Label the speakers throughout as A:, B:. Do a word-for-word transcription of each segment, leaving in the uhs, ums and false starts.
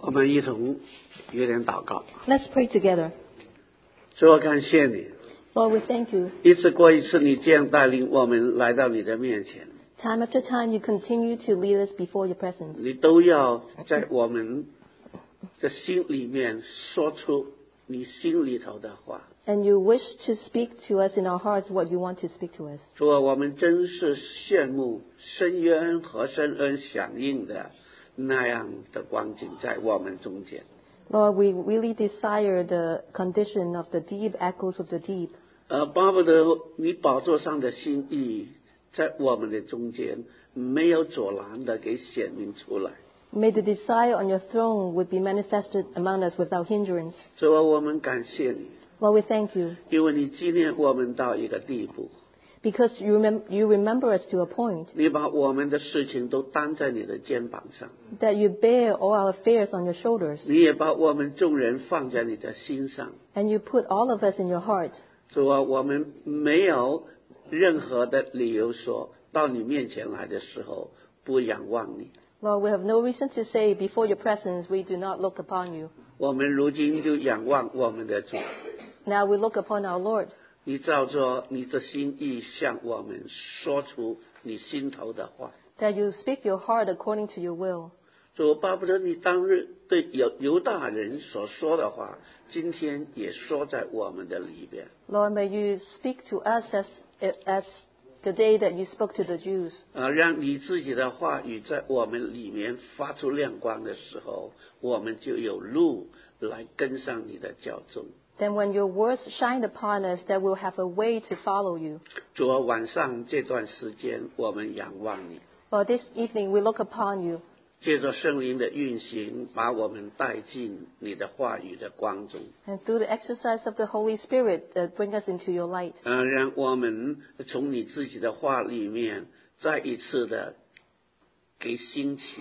A: 我们一同有点祷告。
B: Let's pray together.
A: 主，我感谢你，
B: Lord, we thank you.
A: 一次过一次，你这样带领我们来到你的面前，
B: Time after time, you continue to lead us before your presence.
A: 你都要在我们的心里面说出你心里头的话。
B: And you wish to speak to us in our hearts what you want to speak to us.
A: 主啊，我们真是羡慕深渊和深恩响应的那样的光景在我们中间。
B: Lord, we really desire the condition of the deep echoes of the deep.
A: 呃，巴不得你宝座上的心意在我们的中间没有阻拦的给显明出来。
B: May the desire on your throne would be manifested among us without hindrance.
A: 主啊，我们感谢你，
B: Lord, we thank you
A: 因为你纪念我们到一个地步，
B: because you, remem- you remember us to a point
A: 你把我们的事情都担在你的肩膀上，
B: that you bear all our affairs on your shoulders
A: 你也把我们众人放在你的心上。
B: and you put all of us in your heart.
A: 主啊，我们没有任何的理由说到你面前来的时候不仰望你。
B: Lord, we have no reason to say before your presence we do not look upon you.
A: 我们如今就仰望我们的主，
B: Now we look upon our Lord.
A: 你照着你的心意向我们说出你心头的话。
B: That you speak your heart according to your will.
A: 主，巴不得你当日对犹犹大人所说的话，今天也说在我们的里边。
B: Lord, may you speak to us as, as the day that you spoke to the Jews.
A: 啊，让你自己的话语在我们里面发出亮光的时候，我们就有路来跟上你的脚踪。
B: Then when your words shine upon us, that we'll have a way to follow you.
A: 主啊，晚上这段时间我们仰望你，
B: Lord, this evening we look upon you.
A: 借着圣灵的运行，把我们带进你的话语的光中。
B: And through the exercise of the Holy Spirit, uh, bring us into your light.
A: 呃，让我们从你自己的话里面再一次的给兴起，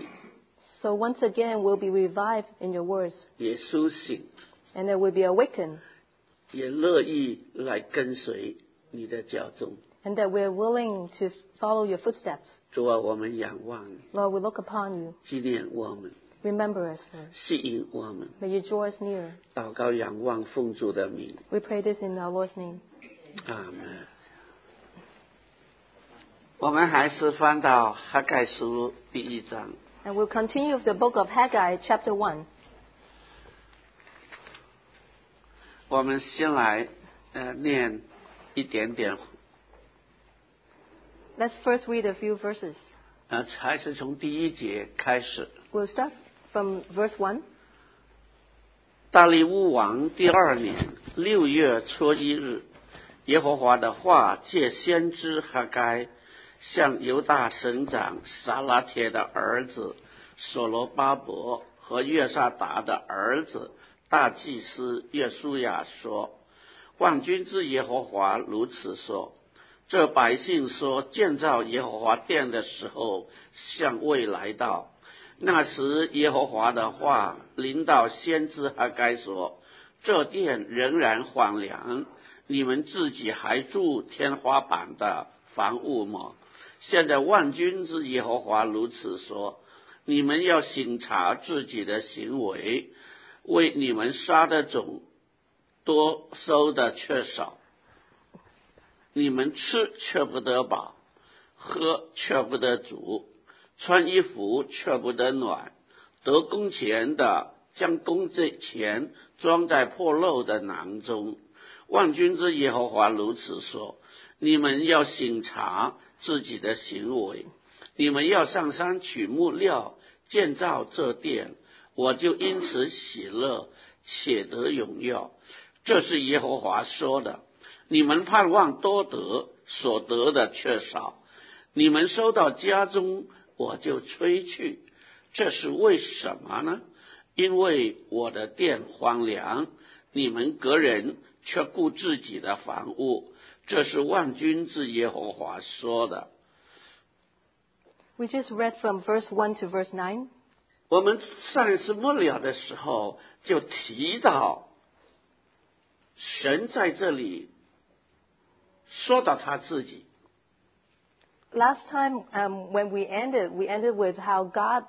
B: So once again we'll be revived in your words.
A: 也苏醒，
B: And that we'll be awakened.
A: 也乐意来跟随你的脚踪。
B: And that we're willing to follow your footsteps.
A: 主啊，我们仰望你，
B: Lord, we look upon you.
A: 纪念我们，
B: Remember us, Lord.
A: 吸引我们。
B: May you draw us near.
A: 祷告仰望奉主的名，
B: We pray this in our Lord's name.
A: 阿门。我们还是翻到哈盖书第一章。
B: And we'll continue with the book of Haggai, chapter one.
A: 我们先来呃念一点点，
B: Let's first read a few verses.
A: 呃，还是从第一节开始。
B: We'll start from verse one.
A: 大利乌王第二年六月初一日，耶和华的话借先知哈该向犹大省长撒拉铁的儿子所罗巴伯和约萨达的儿子大祭司约书亚说：万军之耶和华如此说，这百姓说建造耶和华殿的时候尚未来到，那时耶和华的话临到先知哈该说，这殿仍然荒凉，你们自己还住天花板的房屋吗？现在万军之耶和华如此说，你们要省察自己的行为，为你们杀的种多，收的却少，你们吃却不得饱，喝却不得足，穿衣服却不得暖，得工钱的将工钱装在破漏的囊中。万军之耶和华如此说，你们要省察自己的行为，你们要上山取木料建造这殿，我就因此喜乐，且得荣耀。这是耶和华说的。你们盼望多得，所得的却少，你们收到家中，我就吹去。这是为什么呢？因为我的殿荒凉，你们个人却顾自己的房屋。这是万军之耶和华说的。
B: We just read from verse one to verse nine.
A: 我们上一次末了的时候就提到，神在这里说到他自己。
B: Last time um, when we ended, we ended with how God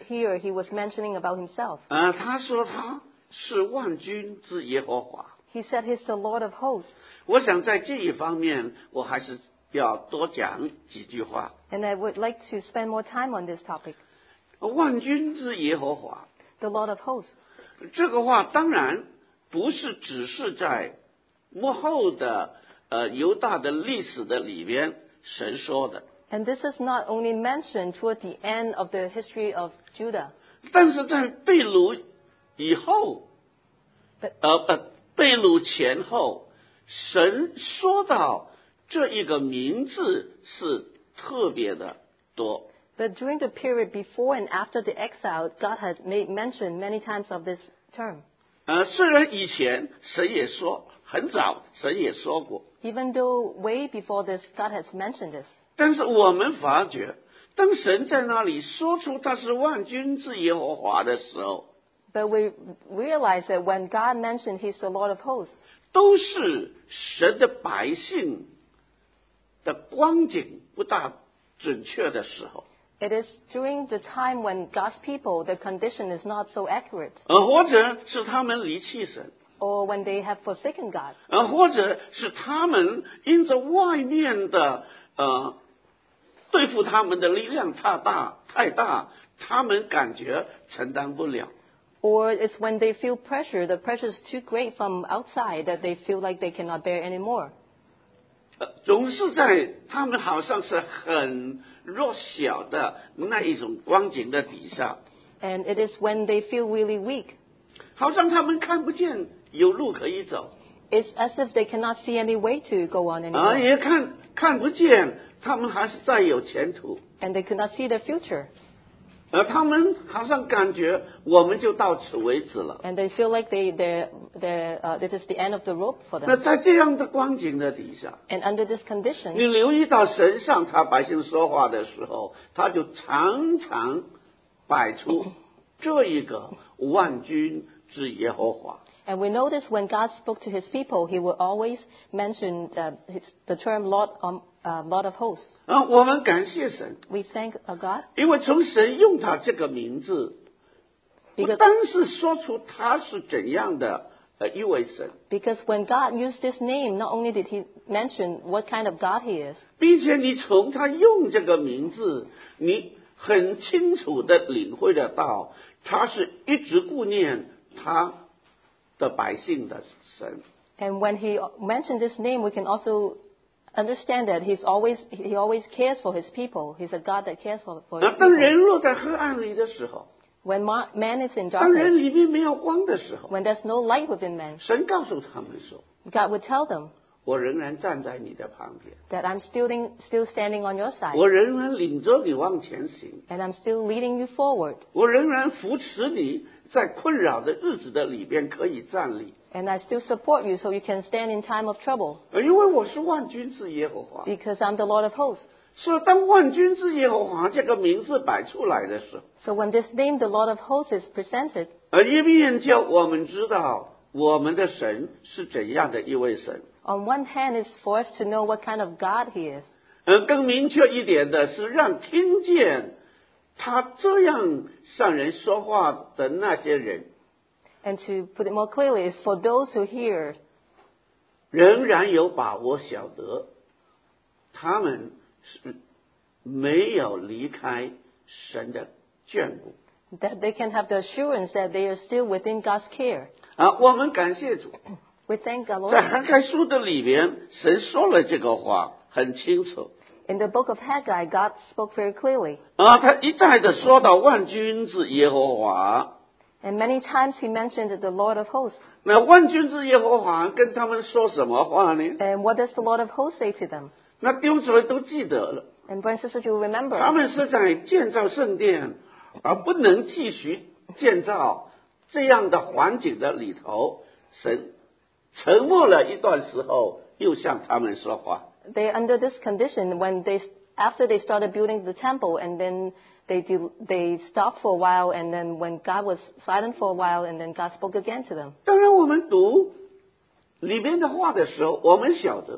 B: here he was mentioning about himself.
A: 呃，他说他是万军之耶和华。
B: He said he's the Lord of hosts.
A: 我想在这一方面，我还是要多讲几句话。
B: And I would like to spend more time on this topic.
A: 万军之耶和华，
B: The Lord of hosts.
A: 这个话当然不是只是在幕后的呃犹大的历史的里边神说的，
B: And this is not only mentioned toward the end of the history of Judah,
A: 但是在被掳以后，
B: but,
A: 呃呃被掳前后，神说到这一个名字是特别的多。
B: but during the period before and after the exile, God had made mention many times of this term.
A: 呃，虽然以前神也说，很早神也说过，
B: Even though way before this, God has mentioned this.
A: 但是我们发觉，当神在那里说出他是万军之耶和华的时候，
B: But we realize that when God mentioned he's the Lord of hosts,
A: 都是神的百姓的光景不大准确的时候，
B: it is during the time when God's people, the condition is not so accurate,
A: 呃，或者是他们离弃神，
B: or when they have forsaken God,
A: 呃，或者是他们因着外面的呃对付他们的力量太大太大，他们感觉承担不了。
B: or it's when they feel pressure, the pressure is too great from outside that they feel like they cannot bear anymore.
A: 呃总是在他们好像是很弱小的那一种光景的底下，
B: And it is when they feel really weak.
A: 好像他们看不见有路可以走，
B: It's as if they cannot see any way to go on
A: 啊，
B: anymore.
A: 也看看不见他们还是再有前途，
B: And they could not see the future.
A: 而他们好像感觉我们就到此为止了。
B: And they feel like they, they're, they're, uh, this is the end of the rope for
A: 那
B: them.
A: 在这样的光景的底下，
B: And under this
A: 你
B: condition,
A: 留意到神向他百姓说话的时候，他就常常摆出这一个万军之耶和华。
B: and we notice when God spoke to his people, he will always mention uh, his, the term Lord, um, uh, Lord of hosts.
A: 啊，我们感谢神，
B: We thank uh, God
A: 因为从神用他这个名字，不
B: because,
A: 单是说出他是怎样的呃一位神，
B: because when God used this name, not only did he mention what kind of God he is,
A: 并且你从他用这个名字，你很清楚的领会得到，他是一直顾念他的百姓的神。
B: and when he mentioned this name, we can also understand that he's always, he always cares for his people. He's a God that cares for, for
A: 那
B: his
A: 当
B: people.
A: 人落在黑暗里的时候，
B: When ma- man is in
A: 当人
B: darkness,
A: 里面没有光的时候，
B: when there's no light within man,
A: 神告诉他们说
B: God would tell them,：“
A: 我仍然站在你的旁边，
B: that I'm still, still standing on your side,
A: 我仍然领着你往前行，
B: and I'm still leading you forward,
A: 我仍然扶持你在困扰的日子的里边可以站立。
B: and I still support you so you can stand in time of trouble,
A: 因为我是万军之耶和华。
B: because I'm the Lord of hosts.
A: 所以当万军之耶和华这个名字摆出来的时候，
B: So when this name, the Lord of hosts, is presented,
A: 而一面叫我们知道我们的神是怎样的一位神。
B: on one hand is for us to know what kind of God he is.
A: 呃，更明确一点的是，让听见他这样向人说话的那些人，
B: And to put it more clearly, is for those who hear,
A: 仍然有把握晓得，他们是没有离开神的眷顾。
B: that they can have the assurance that they are still within God's care.
A: 啊，我们感谢主，
B: We thank God,
A: 在
B: Lord.
A: 涵盖书的里边，神说了这个话很清楚。
B: In the book of Haggai, God spoke very clearly.
A: 啊，他一再的说到万军之耶和华。
B: And many times he mentioned the Lord of hosts.
A: 那万军之耶和华跟他们说什么话呢？
B: And what does the Lord of hosts say to them?
A: 那丢出来都记得了。
B: And brothers and sisters, you remember,
A: 他们是在建造圣殿，而不能继续建造这样的环境的里头，神沉默了一段时候，又向他们说话。
B: they are under this condition when they, after they started building the temple, and then they they stopped for a while, and then when God was silent for a while, and then God spoke again to them.
A: 当然，我们读里面的话的时候，我们晓得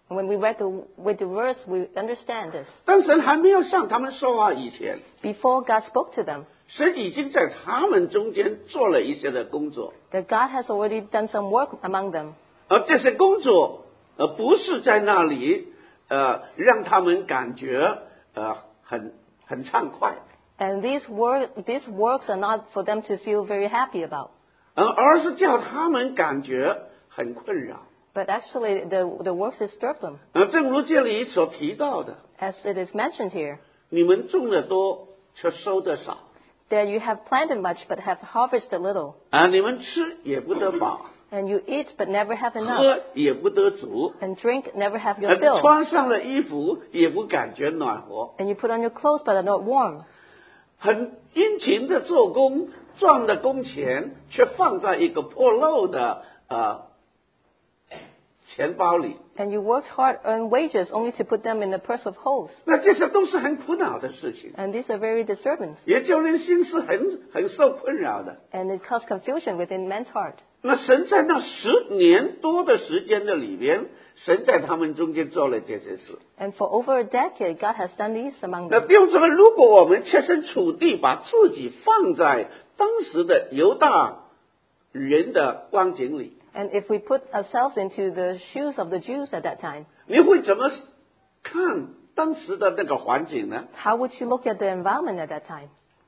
B: When we read the, with the verse, we understand this.
A: 当神还没有向他们说话以前，
B: Before God spoke to them,
A: 神已经在他们中间做了一些的工作，
B: that God has already done some work among them.
A: 而这些工作呃不是在那里呃让他们感觉呃很很畅快，
B: And these, work, these works are not for them to feel very happy about,
A: 而而是叫他们感觉很困扰。
B: but actually the, the works disturb them.
A: 呃，正如这里所提到的，
B: As it is mentioned here,
A: 你们种的多，却收的少，
B: that you have planted much but have harvested little,
A: 啊，你们吃也不得饱，
B: and you eat but never have enough,
A: 喝也不得足，
B: and drink never have
A: 呃
B: your fill,
A: 穿上了衣服也不感觉暖和，
B: and you put on your clothes but are not warm.
A: 很殷勤的做工，赚的工钱却放在一个破漏的呃钱包里，
B: And you worked hard, earned wages, only to put them in the purse of holes.
A: 那这些都是很苦恼的事情，
B: And these are very disturbing,
A: 也叫人心是很很受困扰的。
B: and it causes confusion within men's heart.
A: 那神在那十年多的时间的里边，神在他们中间做了这些事。
B: And for over a decade, God has done these among
A: 那
B: them.
A: 弟兄姊妹，如果我们切身处地把自己放在当时的犹大人的光景里，
B: And if we put ourselves into the shoes of the Jews at that time,
A: 你会怎么看当时的那个环境呢？
B: how would you look at the environment at that time?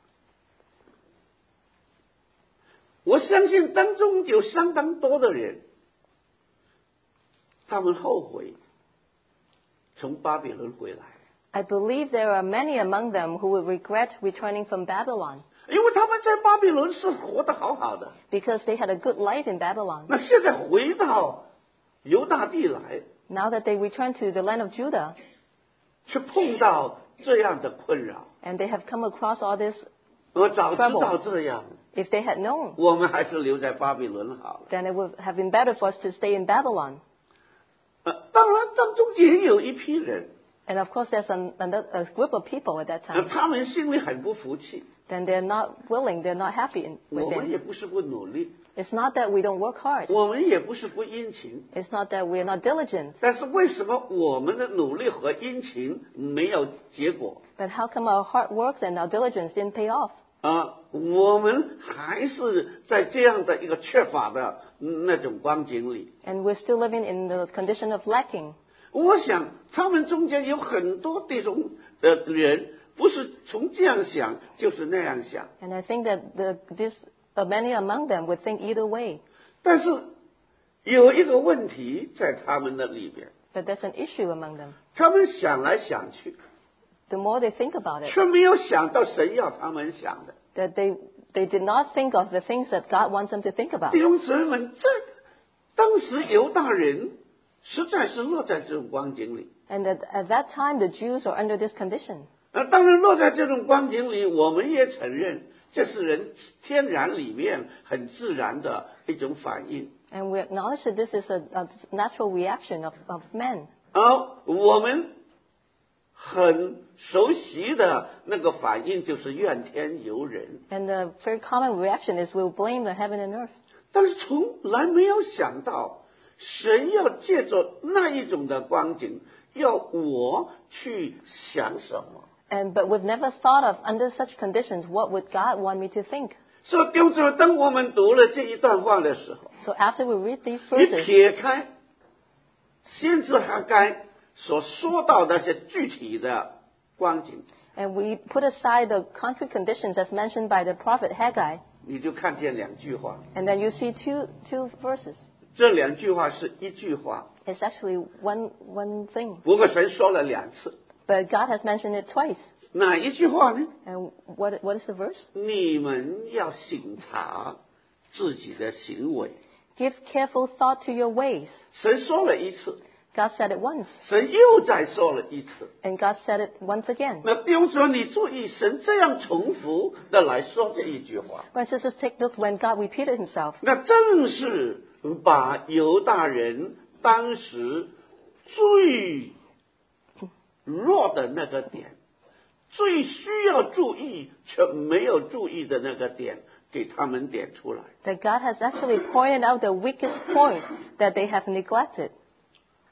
A: 我相信当中有相当多的人，他们后悔从巴比伦回来，
B: I believe there are many among them who will regret returning from Babylon
A: 因为他们在巴比伦是活得好好的，
B: because they had a good life in Babylon.
A: 那现在回到犹大地来，
B: Now that they return to the land of Judah,
A: 却碰到这样的困扰。
B: and they have come across all this,
A: 我早知道这样，
B: if they had known,
A: 我们还是留在巴比伦好了。
B: then it would have been better for us to stay in Babylon.
A: 呃，当然当中也有一批人，
B: And of course, there's an, another, a group of people at that
A: 呃
B: time.
A: 他们心里很不服气。
B: Then they're not willing, they're not happy in,
A: 我们
B: within.
A: 也不是不努力，
B: It's not that we don't work hard.
A: 我们也不是不殷勤，
B: It's not that we're not diligent.
A: 但是为什么我们的努力和殷勤没有结果？
B: But how come our hard work and our diligence didn't pay off?
A: 啊，我们还是在这样的一个缺乏的那种光景里。
B: And we're still living in the condition of lacking.
A: 我想他们中间有很多这种呃人，不是从这样想就是那样想。
B: And I think that the, this, uh, many among them would think either way.
A: 但是有一个问题在他们的里边，
B: But there's an issue among them.
A: 他们想来想去，
B: The more they think about it,
A: 却没有想到神要他们想的。
B: that they, they did not think of the things that God wants them to think about.
A: 弟兄姊妹们，这当时犹大人实在是落在这种光景里。
B: And that at that time, the Jews are under this condition.
A: 呃，当然落在这种光景里，我们也承认这是人天然里面很自然的一种反应。
B: And we acknowledge that this is a, a natural reaction of, of men.
A: 而我们很熟悉的那个反应就是怨天尤人，
B: And the very common reaction is we'll blame the heaven and earth.
A: 但是从来没有想到神要借着那一种的光景，要我去想什么。
B: And, but we've never thought of, under such conditions, what would God want me to think?
A: 所以弟兄姊妹，当我们读了这一段话的时候，
B: So after we read these
A: 你
B: verses,
A: 撇开先知哈该所说到的那些具体的光景，
B: and we put aside the concrete conditions as mentioned by the prophet Haggai,
A: 你就看见两句话。
B: and then you see two, two verses.
A: 这两句话是一句话，
B: It's actually one, one thing.
A: 不过神说了两次。
B: But God has mentioned it twice.
A: 哪一句话呢？
B: And what, what is the verse?
A: 你们要省察自己的行为。
B: Give careful thought to your ways.
A: 神说了一次，
B: God said it once,
A: 神又再说了一次。
B: and God said it once again.
A: 那弟兄说，你注意，神这样重复的来说这一句话，
B: When sisters take note, when God repeated himself,
A: 那正是把犹大人当时最弱的那个点，最需要注意却没有注意的那个点，给他们点出来。
B: that God has actually pointed out the weakest point that they have neglected.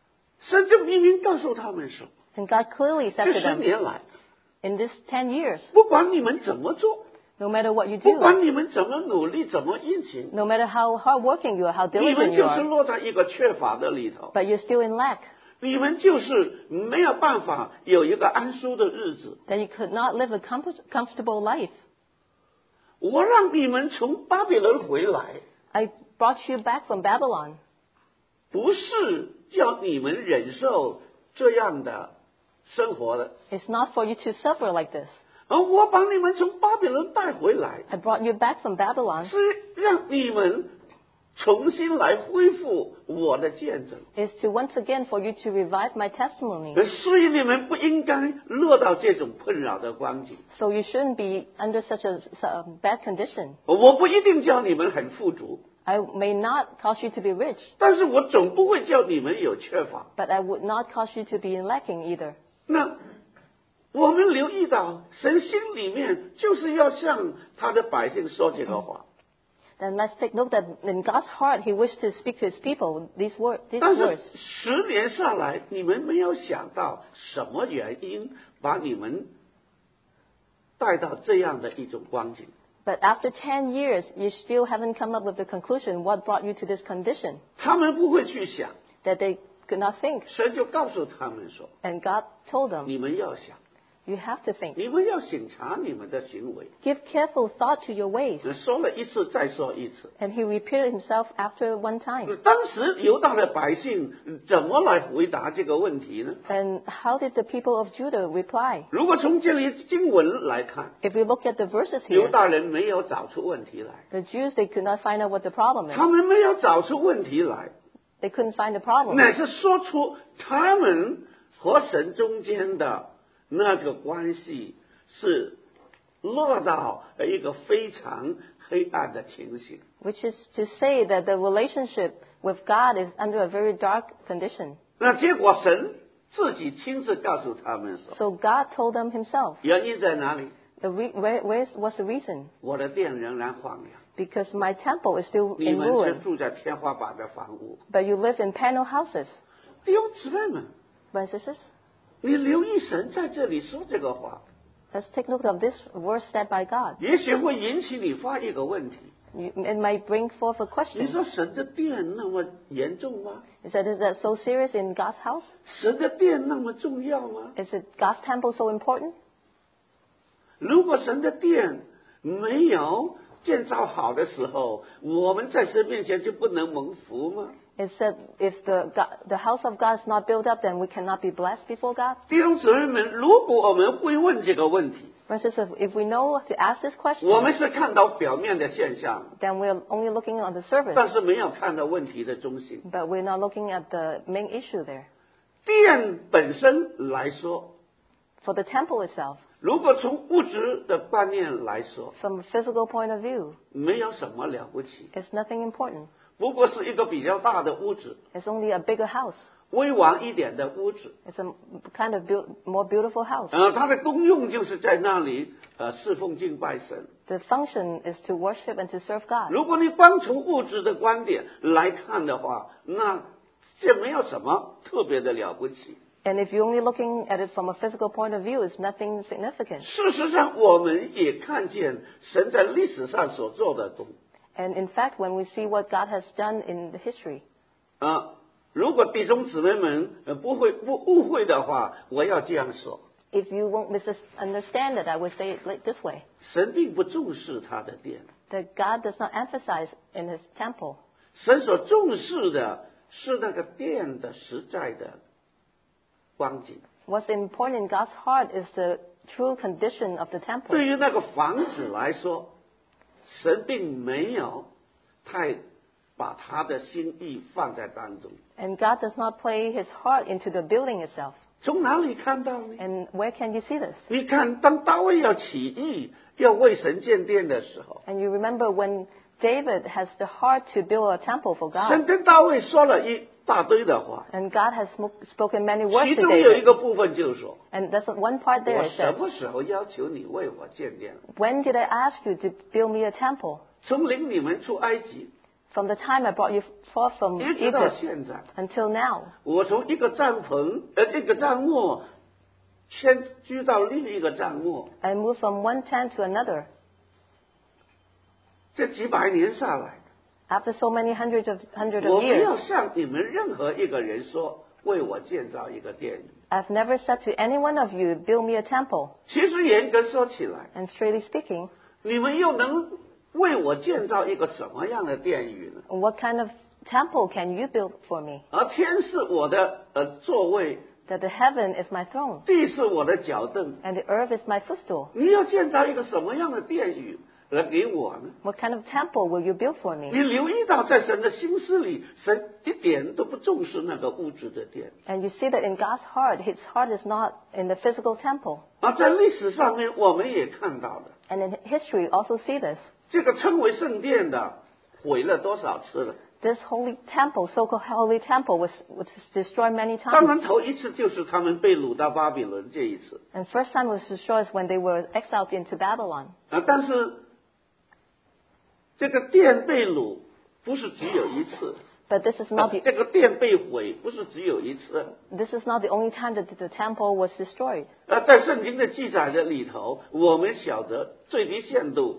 A: 神就明明告诉他们说，
B: And God clearly said
A: 这
B: to
A: 十
B: them,
A: 年来，
B: in this ten years,
A: 不管你们怎么做，
B: no matter what you
A: 不
B: do,
A: 管你们怎么努力，怎么殷勤，
B: no matter how hardworking you are, how
A: 你们
B: diligent
A: 就
B: you
A: 是
B: are,
A: 落在一个缺乏的里头，
B: but you're still in lack,
A: 你们就是没有办法有一个安舒的日子。
B: then you could not live a comfort, comfortable life.
A: 我让你们从巴比伦回来，
B: I brought you back from Babylon,
A: 不是叫你们忍受这样的生活的，
B: it's not for you to suffer like this.
A: 而我把你们从巴比伦带回来，
B: I brought you back from Babylon
A: 是让你们重新来恢复我的见证。
B: is to once again for you to revive my testimony.
A: 所以你们不应该落到这种困扰的光景。
B: So you shouldn't be under such a, a bad condition.
A: 我不一定叫你们很富足，
B: I may not cause you to be rich,
A: 但是我总不会叫你们有缺乏。
B: but I would not cause you to be lacking either.
A: 那我们留意到，神心里面就是要向他的百姓说这个话。
B: Then let's take note that in God's heart, He wished to speak to His people these, word, these
A: 但是
B: words.
A: 十年下来，你们没有想到什么原因把你们带到这样的一种光景。
B: But after ten years, you still haven't come up with the conclusion what brought you to this condition,
A: 他们不会去想，
B: that they could not think.
A: 神就告诉他们说
B: And God told：“ them,
A: 你们要想，
B: you have to think.
A: 你们要审查你们的行为。
B: Give careful thought to your ways. ”
A: 说了一次，再说一次。
B: And He repeated Himself after one time.
A: 当时犹大的百姓怎么来回答这个问题呢？
B: And how did the people of Judah reply?
A: 如果从这里经文来看，
B: If we look at the verses
A: 犹
B: here,
A: 大人没有找出问题来，
B: the Jews, they could not find out what the problem is.
A: 他们没有找出问题来，
B: They couldn't find the problem.
A: 乃是说出他们和神中间的那个关系是落到一个非常黑暗的情形。
B: Which is to say that the relationship with God is under a very dark condition.
A: 那结果神自己亲自告诉他们说，
B: So God told them Himself.
A: 原因在哪里？
B: The re- where, where's, what's the reason?
A: 我的殿仍然荒凉，
B: Because my temple is still
A: 你
B: in
A: 们却
B: ruin,
A: 住在天花板的房屋。
B: but you live in panel houses.
A: 弟兄姊妹们，
B: Brothers and sisters,
A: 你留意神在这里说这个话，
B: let's take note of this verse said by God.
A: 也许会引起你发一个问题：
B: You, it might bring forth a
A: 你
B: question.
A: 说神的殿那么严重吗？
B: Is that, is that so serious in God's house?
A: 神的殿那么重要吗？
B: Is it God's temple so important?
A: 如果神的殿没有建造好的时候，我们在神面前就不能蒙福吗？
B: It said if the, God, the house of God is not built up, then we cannot be blessed before God.
A: 弟兄姊妹们，如果我们会问这个问题，
B: Brothers and sisters, if we know to ask this
A: 我
B: question,
A: 们是看到表面的现象，
B: then we're only looking on the surface,
A: 但是没有看到问题的中心。
B: but we're not looking at the main issue there.
A: 殿本身来说，
B: For the temple itself,
A: 如果从物质的观念来说，
B: from a physical point of view,
A: 没有什么了不起，
B: it's nothing important.
A: 不过是一个比较大的屋子，
B: It's only a bigger house.
A: 微王一点的屋子。
B: It's a kind of built, more beautiful house.
A: 呃，它的功用就是在那里呃侍奉敬拜神。
B: The function is to worship and to serve God.
A: 如果你光从物质的观点来看的话，那这没有什么特别的了不起。
B: And if you're only looking at it from a physical point of view, it's nothing significant.
A: 事实上，我们也看见神在历史上所做的东。
B: And in fact, when we see what God has done in the history,
A: 啊，如果弟兄姊妹们呃不会不误会的话，我要这样说：
B: if you won't misunderstand it, I would say it like this way,
A: 神并不重视他的殿，
B: that God does not emphasize in His temple.
A: 神所重视的是那个殿的实在的光景。
B: What's important in God's heart is the true condition of the temple.
A: 对于那个房子来说，神并没有太把他的心意放在当中。
B: And God does not play His heart into the building itself.
A: 从哪里看到呢？
B: And where can you see this?
A: 你看，当大卫要起义要为神建殿的时候，
B: And you remember when David has the heart to build a temple for
A: 神
B: God.
A: 跟大卫说了一大堆的话，
B: And God has smo- spoken many words
A: 其
B: to
A: 中有一
B: David.
A: 个部分就是说：
B: And there's one part
A: 我
B: there that
A: 什
B: says,
A: 么时候要求你为我建殿？
B: when did I ask you to build me a temple?
A: 从领你们出埃及，
B: From the time I brought you forth from
A: 一直到
B: Egypt
A: 现在，
B: until now,
A: 我从一个帐篷呃一个帐幕迁居到另一个帐幕，
B: I moved from one tent to another.
A: 这几百年下来，
B: After so many hundreds of hundred
A: 我
B: of
A: 没有
B: years,
A: 向你们任何一个人说为我建造一个殿宇。
B: I've never said to any one of you, build me a temple.
A: 其实严格说起来，
B: And straightly speaking,
A: 你们又能为我建造一个什么样的殿宇呢？
B: what kind of temple can you build for me?
A: 而天是我的呃座位，
B: That the heaven is my throne,
A: 地是我的脚凳，
B: and the earth is my footstool.
A: 你要建造一个什么样的殿宇来给我呢？
B: What kind of temple will you build for
A: 你
B: me?
A: 留意到，在神的心思里，神一点都不重视那个物质的殿。
B: And you see that in God's heart, His heart is not in the physical temple.
A: 而在历史上面，我们也看到了，
B: And in history, also see this.
A: 这个称为圣殿的毁了多少次了？
B: This holy temple, so-called holy temple, was, was destroyed many
A: 当然，
B: times.
A: 头一次就是他们被掳到巴比伦这一次
B: And first time it was destroyed when they were exiled into Babylon.
A: 啊。但是这个殿被掳不是只有一次，
B: But this is
A: 啊
B: not the
A: 这个殿被毁不是只有一次。
B: this is not the only time that the temple was destroyed.
A: 啊，在圣经的记载的里头，我们晓得最低限度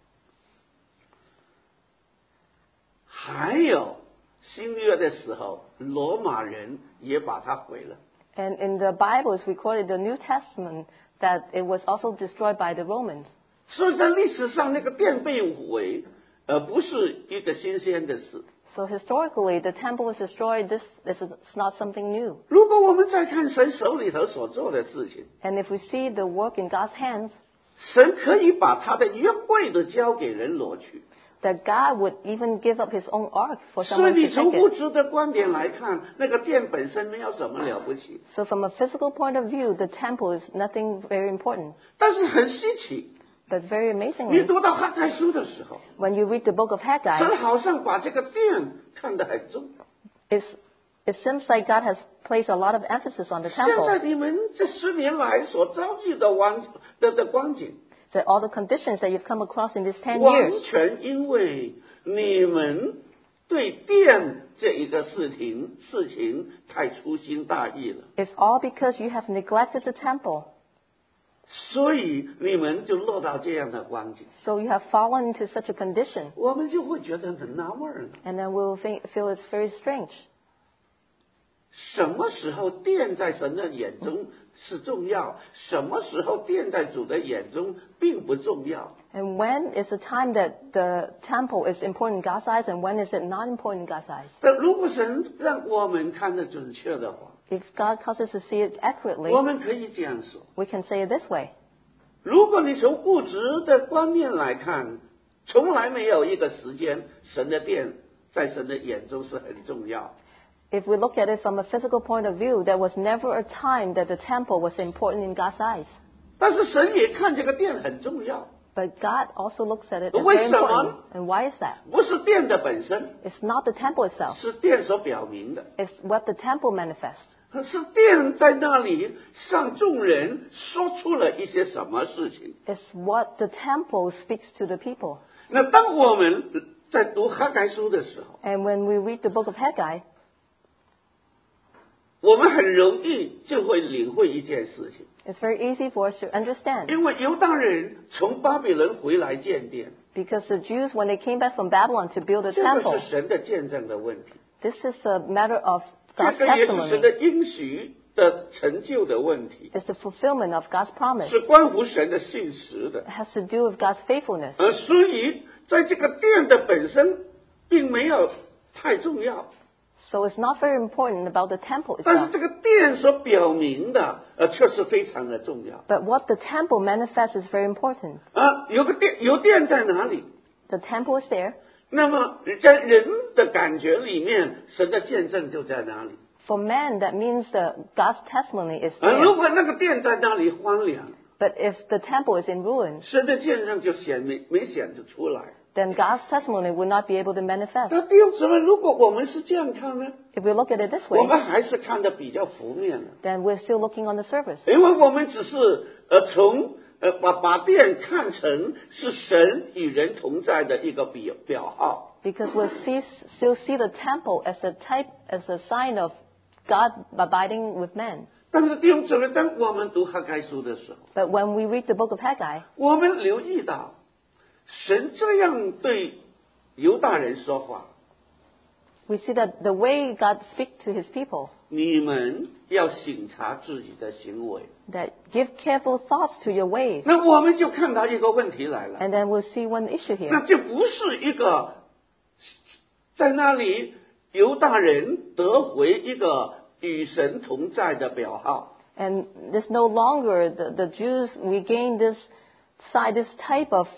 A: 还有新约的时候，罗马人也把它毁了。
B: And in the Bible, it's recorded the New Testament that it was also destroyed by the Romans.
A: 所以在历史上，那个殿被毁，呃，不是一个新鲜的事。
B: So historically, the temple was destroyed. This, this is not something new.
A: 如果我们再看神手里头所做的事情，
B: And if we see the work in God's hands,
A: 神可以把他的约柜都交给人攞去。
B: that God would even give up His own ark for
A: 所
B: someone
A: 以
B: to
A: 你从
B: take
A: 物
B: it.
A: 质的观点来看，那个殿本身没有什么了不起，
B: So from a physical point of view, the temple is nothing very important.
A: 但是很稀奇。
B: But very
A: 你
B: amazingly,
A: 读到哈该书的时候，
B: when you read the book of
A: 神
B: Haggai,
A: 好像把这个殿看得很重。
B: it's, it seems like God has placed a lot of emphasis on the
A: 现在
B: temple.
A: 你们这十年来所遭遇的光的的光景，
B: That all the conditions that you've come across in these ten
A: 完
B: years,
A: 全因为你们对殿这一个事情事情太粗心大意了，
B: it's all because you have neglected the temple.
A: 所以你们就落到这样的光景，
B: So you have fallen into such a condition.
A: 我们就会觉得很纳闷了。
B: And then we'll think, feel it's very strange.
A: 什么时候殿在神的眼中是重要？什么时候殿在主的眼中并不重要？
B: And when is the time that the temple is important in God's eyes, and when is it not important in God's eyes?
A: 但如果神让我们看得准确的话，
B: If God calls us to see it accurately,
A: 我们可以这样说：
B: we can say it this way.
A: 如果你从物质的观念来看，从来没有一个时间，神的殿在神的眼中是很重要。
B: If we look at it from a physical point of view, there was never a time that the temple was important in God's eyes.
A: 但是神也看这个殿很重要，
B: But God also looks at it as
A: 为
B: very
A: 什么？
B: important. And why is that?
A: 不是殿的本身，
B: It's not the temple itself.
A: 是殿所表明的。
B: It's what the temple manifests.
A: 是殿在那里向众人说出了一些什么事情。
B: It's what the temple speaks to the people.
A: 那当我们在读哈该书的时候，
B: And when we read the book of Haggai,
A: 我们很容易就会领会一件事情，
B: it's very easy for us to understand.
A: 因为犹大人从巴比伦回来建殿，
B: Because the Jews, when they came back from Babylon to build a
A: 这个
B: temple,
A: 是神的见证的问题，
B: this is a matter of
A: 这
B: God's
A: 个也是神
B: testimony.
A: 的应许的成就的问题，
B: It's the fulfillment of God's promise.
A: 是关乎神的信实的。
B: It has to do with God's faithfulness.
A: 而所以在这个殿的本身并没有太重要。
B: So it's not very important about the temple
A: 但是
B: itself.
A: 这个殿所表明的，呃，却是非常的重要
B: But what the temple manifests is very important.
A: 啊。有个殿，有殿在哪里？
B: The temple is there.
A: 那么在人的感觉里面，神的见证就在哪里？
B: For man, that means that God's testimony is
A: 啊，如
B: there.
A: 果那个殿在那里荒凉，
B: But if the temple is in ruins,
A: 神的见证就显没没显得出来。
B: then God's testimony would not be able to manifest.
A: 那弟兄姊妹，如果我们是这样看呢，
B: If we look at it this
A: 我
B: way,
A: 们还是看得比较浮面的，
B: then we're still looking on the surface.
A: 因为我们只是呃从呃把把殿看成是神与人同在的一个表表号。
B: Because we'll see, still see the temple as a type, as a sign of God abiding with men.
A: 但是弟兄姊妹，当我们读哈该书的时候，
B: But when we read the book of Haggai,
A: 我们留意到，神这样对犹大人说话，
B: we see that the way God speaks to his people,
A: 你们要省察自己的行为。
B: that give careful thoughts to your ways.
A: 那我们就看到一个问题来了，
B: And then we'll see one issue
A: 那
B: here.
A: 就不是一个在那里犹大人得回一个与神同在的表号。
B: And there's no longer the, the Jews regain this side, this type of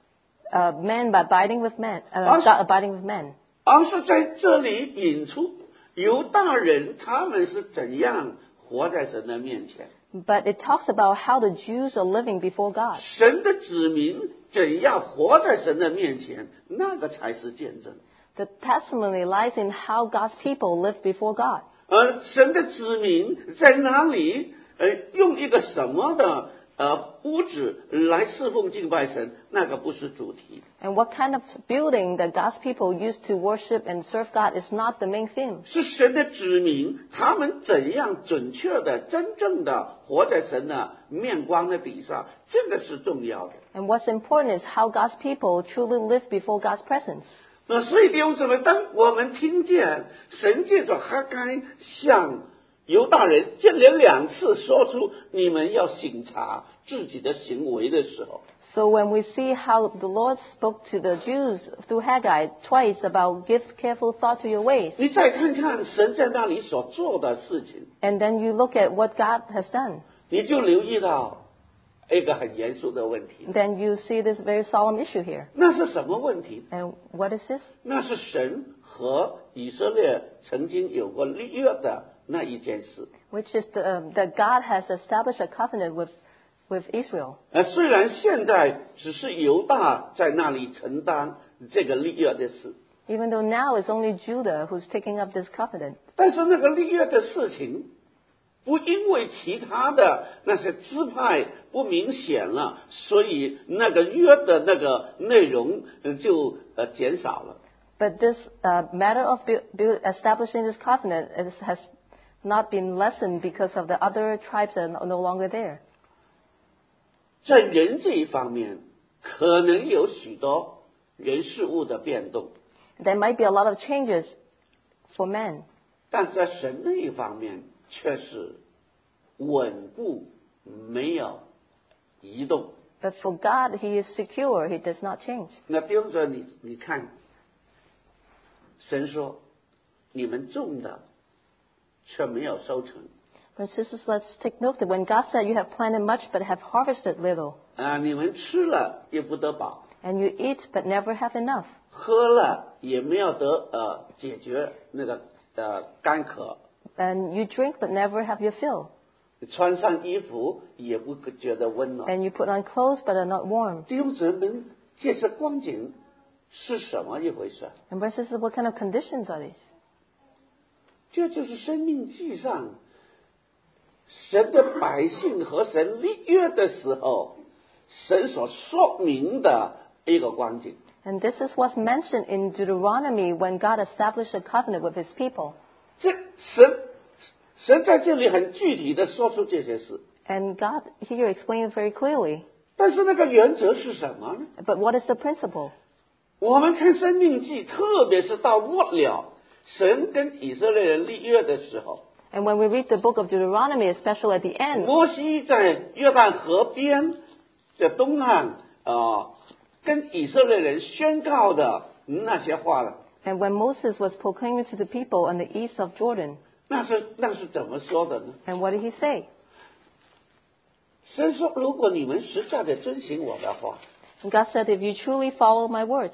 B: uh, men by abiding with men, uh,
A: Us-
B: God abiding with men.
A: 而是在这里引出犹大人他们是怎样活在神的面前，
B: But it talks about how the Jews are living before God.
A: 神的子民怎样活在神的面前，那个才是见证。
B: The testimony lies in how God's people live before God.
A: 而神的子民在哪里，呃，用一个什么的呃屋子来侍奉敬拜神，那个不是主题。
B: And what kind of building that God's people use to worship and serve God is not the main theme.
A: 是神的子民，他们怎样准确的、真正的活在神的面光的底下，这个是重要的。
B: And what's important is how God's people truly live before God's presence.
A: 那所以弟兄姊妹，当我们听见神借着哈该向犹大人接连两次说出你们要省察自己的行为的时候，
B: So when we see how the Lord spoke to the Jews through Haggai twice about give careful thought to your ways,
A: 你再看看神在那里所做的事情，
B: and then you look at what God has done,
A: 你就留意到一个很严肃的问题。
B: then you see this very solemn issue here.
A: 那是什么问题？
B: And what is this?
A: 那是神和以色列曾经有过立约的那一件事。
B: Which is the, um, that God has established a covenant with, with Israel.
A: 呃，虽然现在只是犹大在那里承担这个立约的事，
B: Even though now it's only Judah who's taking up this covenant.
A: 但是那个立约的事情，不因为其他的那些支派不明显了，所以那个约的那个内容呃就呃减少了。
B: But this uh, matter of bu- bu- establishing this covenant is, has not been lessened because of the other tribes that are no longer there.
A: 在人这一方面，可能有许多人事物的变动，
B: There might be a lot of changes for men.
A: 但是在神那一方面却是稳固，没有移动。
B: But for God, He is secure. He does not change.
A: 那盯着你，你看，神说：“你们种的却没有收成。”
B: But sisters, let's take note that when God said you have planted much but have harvested little,
A: 啊，你们吃了也不得饱，
B: and you eat but never have enough,
A: 喝了也没有得呃解决那个呃干渴，
B: and you drink but never have your fill,
A: 穿上衣服也不觉得温暖。
B: and you put on clothes but are not warm.
A: 弟兄姊妹，这些光景是什么一回事？
B: And brothers and sisters, what kind of conditions are these?
A: 这就是生命记上神的百姓和神立约的时候，神所说明的一个光景。
B: And this is what's mentioned in Deuteronomy when God established a covenant with His people.
A: 这神神在这里很具体的说出这些事，
B: And God here explained it very clearly.
A: 但是那个原则是什么呢？
B: But what is the principle?
A: 我们看生命记，特别是到末了，神跟以色列人立约的时候，
B: And when we read the book of Deuteronomy, especially at the end,
A: 摩西在约旦河边的东岸啊、呃，跟以色列人宣告的那些话了，
B: and when Moses was proclaiming to the people on the east of Jordan,
A: 那是那是怎么说的呢？
B: and what did He say?
A: 神说：“如果你们实在的遵行我的话，
B: And God said, if you truly follow my words,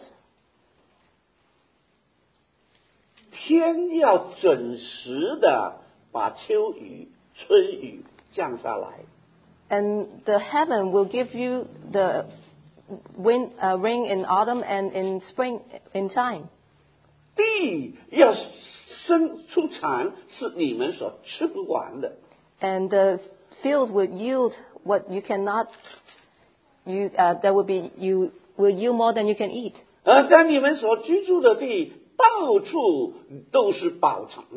A: 天要准时的把秋雨、春雨降下来。”
B: and the heaven will give you the wind, uh, rain in autumn and in spring in time.
A: 地要生出产是你们所吃不完的，
B: And the field will yield what you cannot, you, uh, there will be, you will yield more than you can eat.
A: 而在你们所居住的地，到处都是宝藏。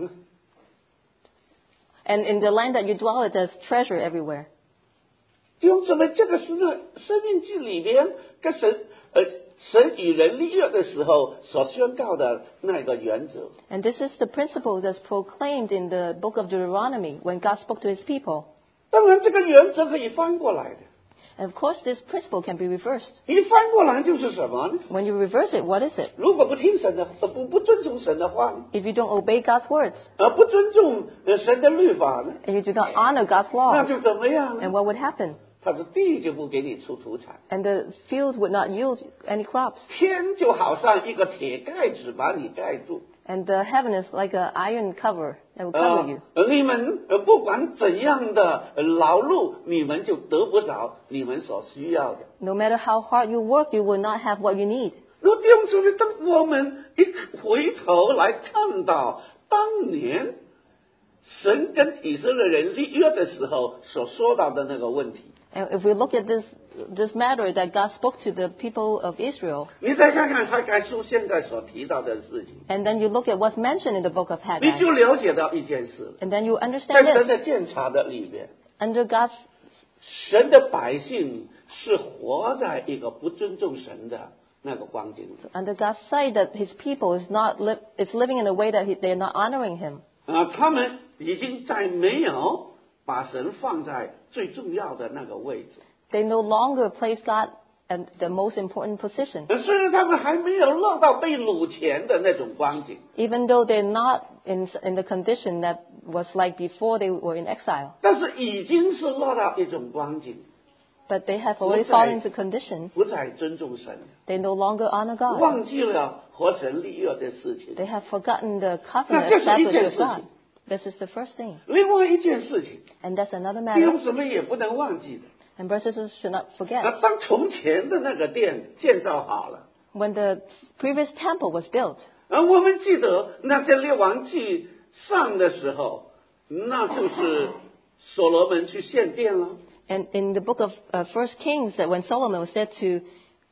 B: And in the land that you dwell in, there's treasure everywhere.
A: 弟兄姊妹，这个是在生命记里边跟神呃神与人立约的时候所宣告的那个原则。
B: And this is the principle that's proclaimed in the book of Deuteronomy when God spoke to his people.
A: 当然，这个原则可以翻过来的。
B: And of course, this principle can be reversed.
A: 一翻过来就是什么呢？
B: When you reverse it, what is it?
A: 如果不听神的，呃不不尊重神的话呢，
B: If you don't obey God's words
A: 而不尊重呃神的律法呢，
B: and you do not honor God's
A: 那
B: laws,
A: 就怎么样
B: and
A: 呢？
B: what would happen?
A: 他的地就不给你出土产，
B: And the field would not yield any crops.
A: 天就好像一个铁盖子把你盖住。
B: And the heaven is like an iron cover that will cover
A: 呃
B: you.
A: 你们呃不管怎样的呃劳碌，你们就得不着你们所需要的。
B: No matter how hard you work, you will not have what you need.
A: 如果弟兄姊妹，当我们一回头来看到当年神跟以色列人立约的时候所说到的那个问题，
B: And if we look at this this matter that God spoke to the people of Israel,
A: 你再看看哈该书现在所提到的事情，
B: and then you look at what's mentioned in the book of
A: 你
B: Haggai,
A: 就了解到一件事：
B: and then you
A: 在
B: understand
A: 神
B: this.
A: 的监察的里边，
B: Under God's
A: 神的百姓是活在一个不尊重神的那个光景中。
B: under God's sight that His people is not li- is living in a way that he, they are not honoring Him.
A: 啊，他们已经在没有把神放在最重要的那个位置。
B: They no longer place God at the most important position,
A: 虽然他们还没有落到被掳前的那种光景，
B: even though they're not in in the condition that was like before they were in exile.
A: 但是已经是落到一种光景，
B: But they have already
A: Okay.
B: fallen into condition.
A: 不再尊重神，
B: They no longer honor God.
A: 忘记了和神立约的事情。
B: They have forgotten the
A: 那
B: covenant
A: 这是一件
B: established
A: 事
B: with
A: 情。
B: God. This is the first thing.
A: 另外一件事情，
B: And that's another
A: 弟
B: matter.
A: 兄姊妹也不能忘记的。
B: And brothers and sisters should not
A: 那
B: forget.
A: 当从前的那个殿建造好了，
B: When the previous temple was built,
A: 而我们记得那在列王记上的时候，那就是所罗门去献殿了。
B: and in the book of uh, First Kings, that when Solomon was said to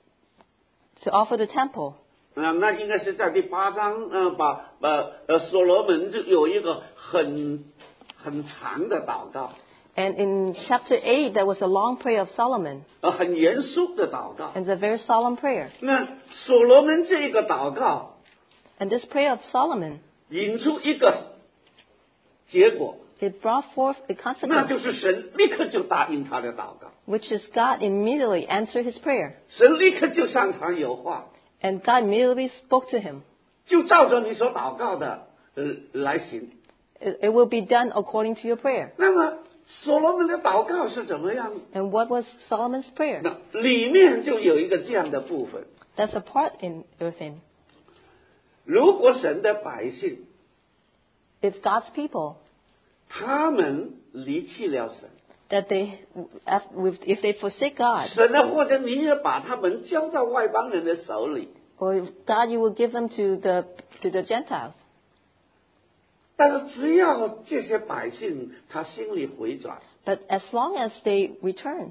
B: to offer the temple,
A: 啊，那应该是在第八章，呃，把把呃所罗门就有一个很很长的祷告，
B: and in chapter eight, there was a long prayer of Solomon,
A: 呃，很严肃的祷告。
B: and it's a very solemn prayer.
A: 那所罗门这个祷告
B: And this prayer of Solomon,
A: 引出一个结果，
B: it brought forth a
A: 那
B: consequence,
A: 就是神立刻就答应他的祷告，
B: which is God immediately answered his prayer,
A: 神立刻就上堂有话，
B: and God immediately spoke to him.
A: 就照着你所祷告的呃来行。
B: It, it will be done according to your prayer.
A: 那么所罗门的祷告是怎么样？
B: And what was Solomon's prayer?
A: 那里面就有一个这样的部分。
B: That's a part in within.
A: 如果神的百姓
B: If God's people
A: 他们离弃了神，
B: that they, if they forsake God,
A: 神呢，或者你也把他们交到外邦人的手里，
B: or if God, you will give them to the to the Gentiles.
A: 但是只要这些百姓他心里回转，
B: But as long as they return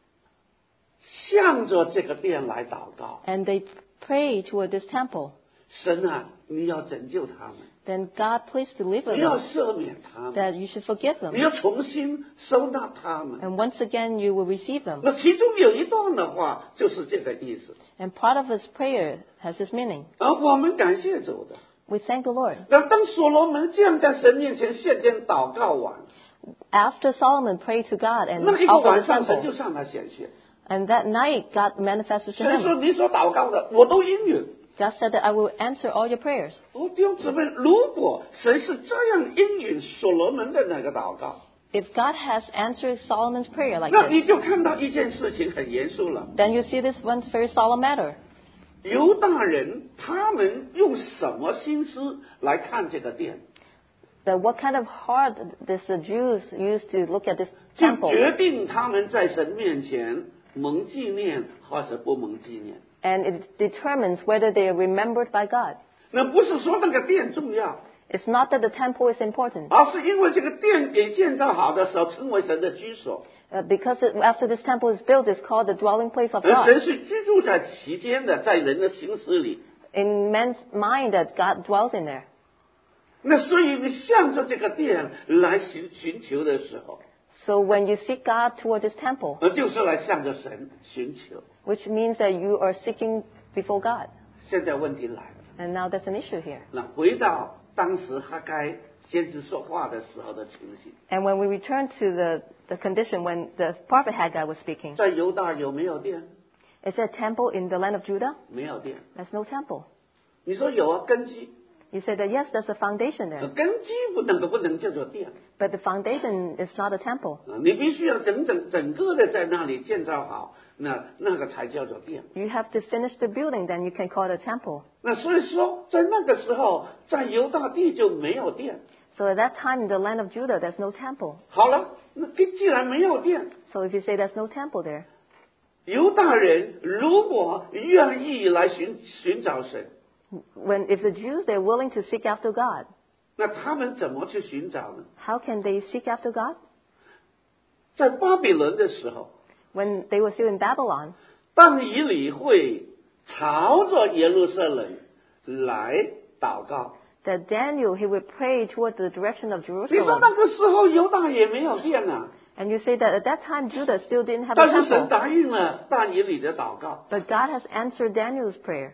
A: 向着这个殿来祷告，
B: and they pray toward this temple,
A: 神啊，你要拯救他们，
B: then God please deliver
A: 你要
B: them,
A: 赦免他们，
B: that you should forgive
A: 你
B: them,
A: 要重新收纳他们。
B: and once again you will receive them.
A: 那其中有一段的话就是这个意思。
B: And part of his prayer has this meaning.
A: 而我们感谢主的。
B: We thank the Lord.
A: 那当所罗门这样在神面前献殿祷告完，
B: After Solomon prayed to God and
A: 那一个
B: offered
A: 晚
B: the
A: 上神就
B: temple,
A: 向他显现。
B: and that night God manifested to
A: 神说
B: him.
A: 你所祷告的我都应允。
B: God said that I will answer all your prayers.
A: 哦，弟兄姊妹，如果神是这样应允所罗门的那个祷告，
B: If God has answered Solomon's prayer like
A: 那
B: this,
A: 你就看到一件事情很严肃了。
B: then you see this one's very solemn matter.
A: 犹大人他们用什么心思来看这个殿，
B: That what kind of heart does the Jews use to look at this
A: 就
B: temple
A: 决定他们在神面前蒙纪念或是不蒙纪念。
B: and it determines whether they are remembered by God.
A: 那不是说那个殿重要，
B: It's not that the temple is important,
A: 而是因为这个殿给建造好的时候成为神的居所。
B: Uh, because it, after this temple is built, it's called the dwelling place of
A: 而
B: God.
A: 神是居住在其间的，在人的心思里。
B: In man's mind that God dwells in there.
A: 那所以你向着这个殿来寻寻求的时候，
B: So when you seek God toward this temple,
A: 而就是来向着神寻求。
B: which means that you are seeking before God.
A: 现在问题来了，
B: And now there's an issue here.
A: 那回到当时哈该先知说话的时候的情形，
B: And when we return to the, the condition when the prophet Haggai was speaking,
A: 在犹大有没有殿？
B: is there a temple in the land of Judah?
A: 没有殿。
B: There's no temple.
A: 你说有啊，根基，
B: You say that yes, there's a foundation
A: 呃
B: there,
A: 根基不能够不能叫做殿
B: but the foundation is not a temple.
A: 啊，你必须要整整整个的在那里建造好，那那个才叫做殿。
B: You have to finish the building, then you can call it a temple.
A: 那所以说，在那个时候，在犹大地就没有殿。
B: So at that time in the land of Judah, there's no temple.
A: 好了，那既然没有殿，
B: So if you say there's no temple there,
A: 犹大人如果愿意来寻寻找神，
B: when if the Jews they're willing to seek after God,
A: 那他们怎么去寻找呢？
B: how can they seek after God?
A: 在巴比伦的时候，
B: When they were still in Babylon,
A: 但以理会朝着耶路撒冷来祷告。
B: that Daniel he would pray toward the direction of
A: 你说
B: Jerusalem.
A: 那个时候犹大也没有殿啊，
B: And you say that at that time Judah still didn't have a
A: 但是神
B: temple.
A: 答应了但以理的祷告。
B: But God has answered Daniel's prayer.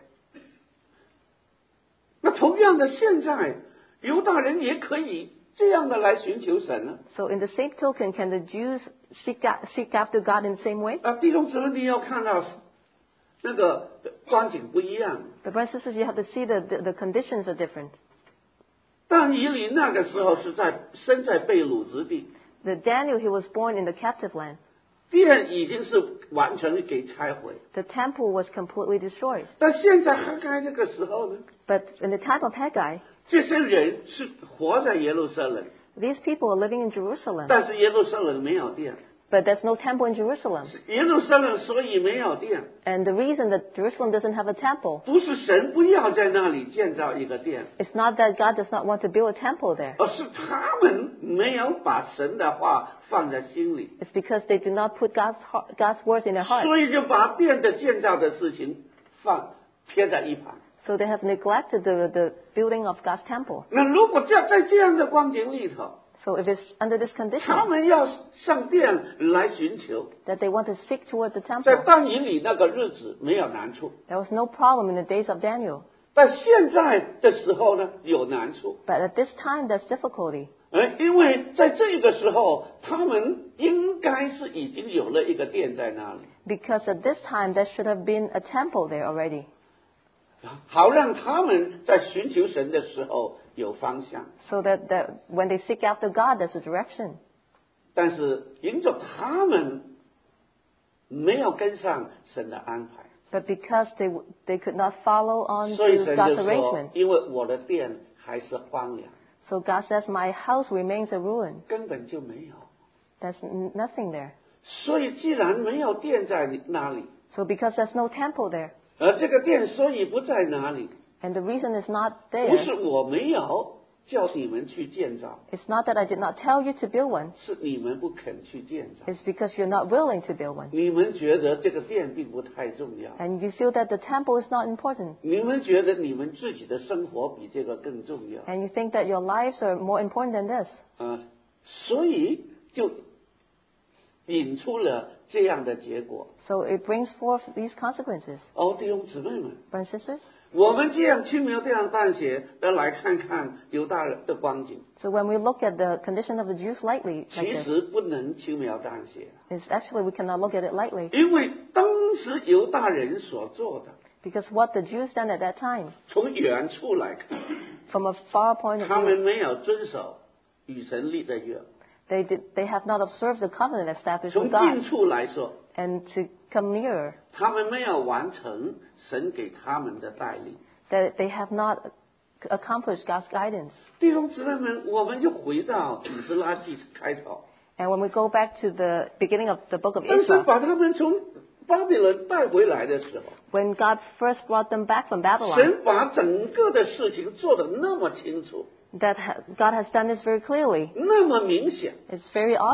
A: 那同样的，现在犹大人也可以这样的来寻求神呢。
B: So in the same token, can the Jews seek, a- seek after God in the same way?
A: 啊，弟兄姊妹，你要看到那个光景不一样。
B: But brothers and sisters, you have to see that the, the conditions are different.
A: 但以理那个时候是在身在被掳之地，
B: The Daniel, he was born in the captive land.
A: 殿已经是完全给拆毁。
B: The temple was completely destroyed.
A: 但现在哈该这个时候呢，
B: But in the time of Haggai,
A: 这些人是活在耶路撒冷，
B: these people are living in Jerusalem.
A: 但是耶路撒冷没有殿，
B: But there's no temple in Jerusalem.
A: 耶路撒冷所以没有殿，
B: And the reason that Jerusalem doesn't have a temple,
A: 不是神不要在那里建造一个殿，
B: it's not that God does not want to build a temple there.
A: 而是他们没有把神的话放在心里，
B: It's because they do not put God's, heart, God's words in their heart.
A: 所以就把殿的建造的事情放撇在一旁。
B: So they have neglected the, the building of God's temple.
A: 那如果在在这样的光景里头，
B: So if it's under this
A: 他
B: condition
A: 们要向殿来寻求，
B: that they want to seek toward the
A: 在
B: temple,
A: 但以理那个日子没有难处，
B: there was no problem in the days of Daniel.
A: 但现在的时候呢有难处。
B: But at this time, there's difficulty.
A: 呃，因为在这个时候，他们应该是已经有了一个殿在那里，
B: Because at this time, there should have been a temple there already.
A: 好让他们在寻求神的时候有方向。
B: So that, that when they seek after God, there's a direction.
A: 但是因着他们没有跟上神的安排，
B: But because they, w- they could not follow on
A: 所以
B: to
A: 神
B: God's
A: 就说
B: arrangement,：“
A: 因为我的殿还是荒凉，
B: so God says, my house remains a ruin.
A: 根本就没有。
B: There's n- nothing there.
A: 所以既然没有殿在那里，
B: So because there's no temple there,
A: 而这个殿所以不在哪里，
B: and the reason is not
A: 不
B: there,
A: 是我没有叫你们去建造，
B: it's not that I did not tell you to build one,
A: 是你们不肯去建造。
B: it's because you're not willing to build one.
A: 你们觉得这个殿并不太重要，
B: And you feel that the temple is not important.
A: 你们觉得你们自己的生活比这个更重要
B: And you think that your lives are more important than this.
A: 啊，所以就引出了这样的结果。
B: So it brings forth these consequences.
A: 哦，弟兄姊妹们，
B: Brothers and sisters,
A: 我们这样轻描淡淡写的来看看犹大人的光景，
B: so when we look at the condition of the Jews lightly,
A: 其
B: like this,
A: 实不能轻描淡写，
B: it's actually we cannot look at it lightly.
A: 因为当时犹大人所做的，
B: Because what the Jews done at that time,
A: 从远处来看，
B: from a far point of
A: 他们
B: view,
A: 没有遵守与神立的约；
B: they, did, they have not observed the covenant established
A: 从
B: with God.
A: 近处来说，
B: And to come nearer,
A: 他们没有完成神给他们的带领。
B: that they have not accomplished God's guidance.
A: 弟兄姊妹们，我们就回到以斯拉记开头，
B: And when we go back to the beginning of the book of
A: 当时
B: Israel,
A: 把他们从巴比伦带回来的时候，
B: when God first brought them back from Babylon,
A: 神把整个的事情做得那么清楚，
B: that ha- God has done this very clearly.
A: 那么明显，
B: It's very obvious.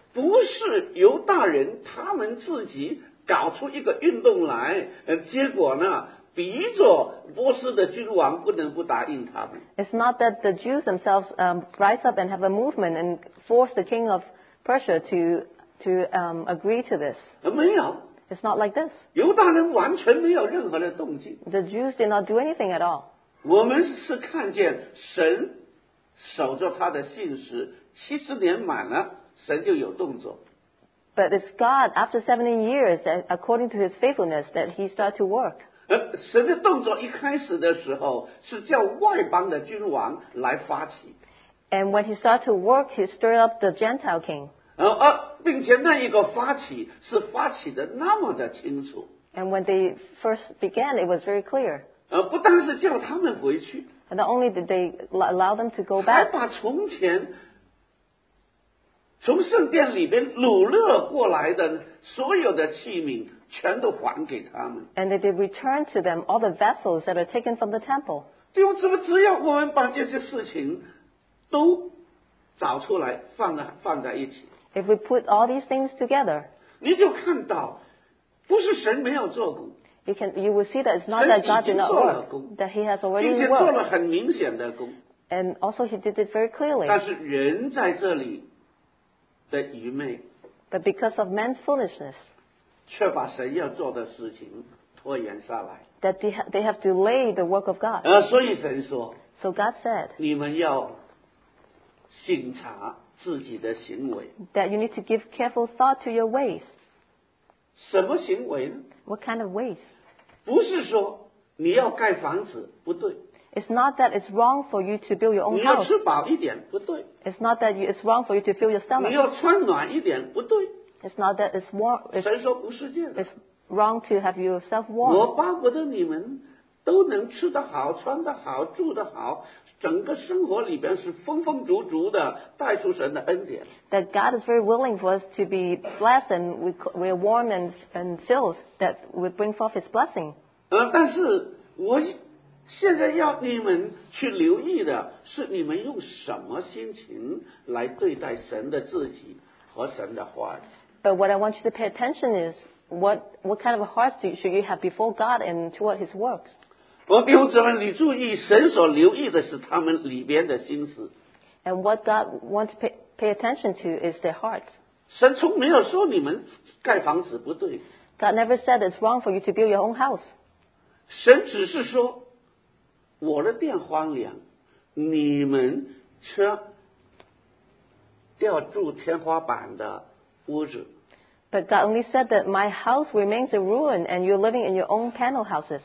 A: 不是犹大人他们自己搞出一个运动来，呃，结果呢，逼着波斯的君王不能不答应他们。
B: It's not that the Jews themselves um, rise up and have a movement and force the king of Persia to to um, agree to this.
A: 呃没有，
B: It's not like this.
A: 犹大人完全没有任何的动静。
B: The Jews did not do anything at all.
A: 我们是看见神守着他的信实，七十年满了，神就有动作。
B: But it's God, after seventeen years, that, according to his faithfulness, that he started to work.
A: 呃，神的动作一开始的时候是叫外邦的君王来发起，
B: And when he started to work, he stirred up the Gentile king.
A: 呃呃，并且那一个发起是发起的那么的清楚，
B: And when they first began, it was very clear.
A: 呃，不但是叫他们回去，
B: And not only did they allow them to go
A: 还
B: back,
A: 把从前从圣殿里边掳掠过来的所有的器皿，全都还给他们。
B: and that they returned to them all the vessels that are taken from the temple.
A: 弟兄姊妹，只要我们把这些事情都找出来，放在放在一起，
B: If we put all these things together,
A: 你就看到，不是神没有做工，
B: you can you will see that it's not
A: 神
B: that
A: 已
B: God
A: 经
B: did not
A: 做了
B: work,
A: 工，
B: that he has
A: 并
B: already
A: 且做了
B: worked.
A: 很明显的工，
B: And also he did it very clearly.
A: 但是人在这里的愚昧，
B: But because of man's foolishness,
A: 却把神要做的事情拖延下来。
B: that they, ha- they have delayed the work of God.
A: 呃，所以神说，
B: So God said
A: 你们要省察自己的行为。
B: that you need to give careful thought to your ways.
A: 什么行为呢？
B: What kind of ways?
A: 不是说你要盖房子不对，
B: It's not that it's wrong for you to build your own
A: 你要
B: house.
A: 吃饱一点不对，
B: It's not that you, it's wrong for you to fill your
A: 你
B: stomach.
A: 要穿暖一点不对。
B: It's not that it's, war- it's,
A: 神说不是这样的，
B: it's wrong to have yourself warm.
A: 我巴不得你们都能吃得好、穿得好、住得好，整个生活里边是丰丰足足的，带出神的恩典。
B: That God is very willing for us to be blessed and we, we're warm and, and filled, that would bring forth His blessing.
A: 呃，但是我现在要你们去留意的是，你们用什么心情来对待神的自己和神的话语。
B: But what I want you to pay attention is what, what kind of a heart do you, should you have before God and toward His works.
A: 我弟兄姊妹，你注意，神所留意的是他们里边的心思。
B: And what God wants to pay, pay attention to is their hearts.
A: 神从没有说你们盖房子不对，
B: God never said it's wrong for you to build your own house.
A: 神只是说我的殿荒凉，你们却要住天花板的屋子。
B: But God only said that my house remains a ruin and you're living in your own panel houses.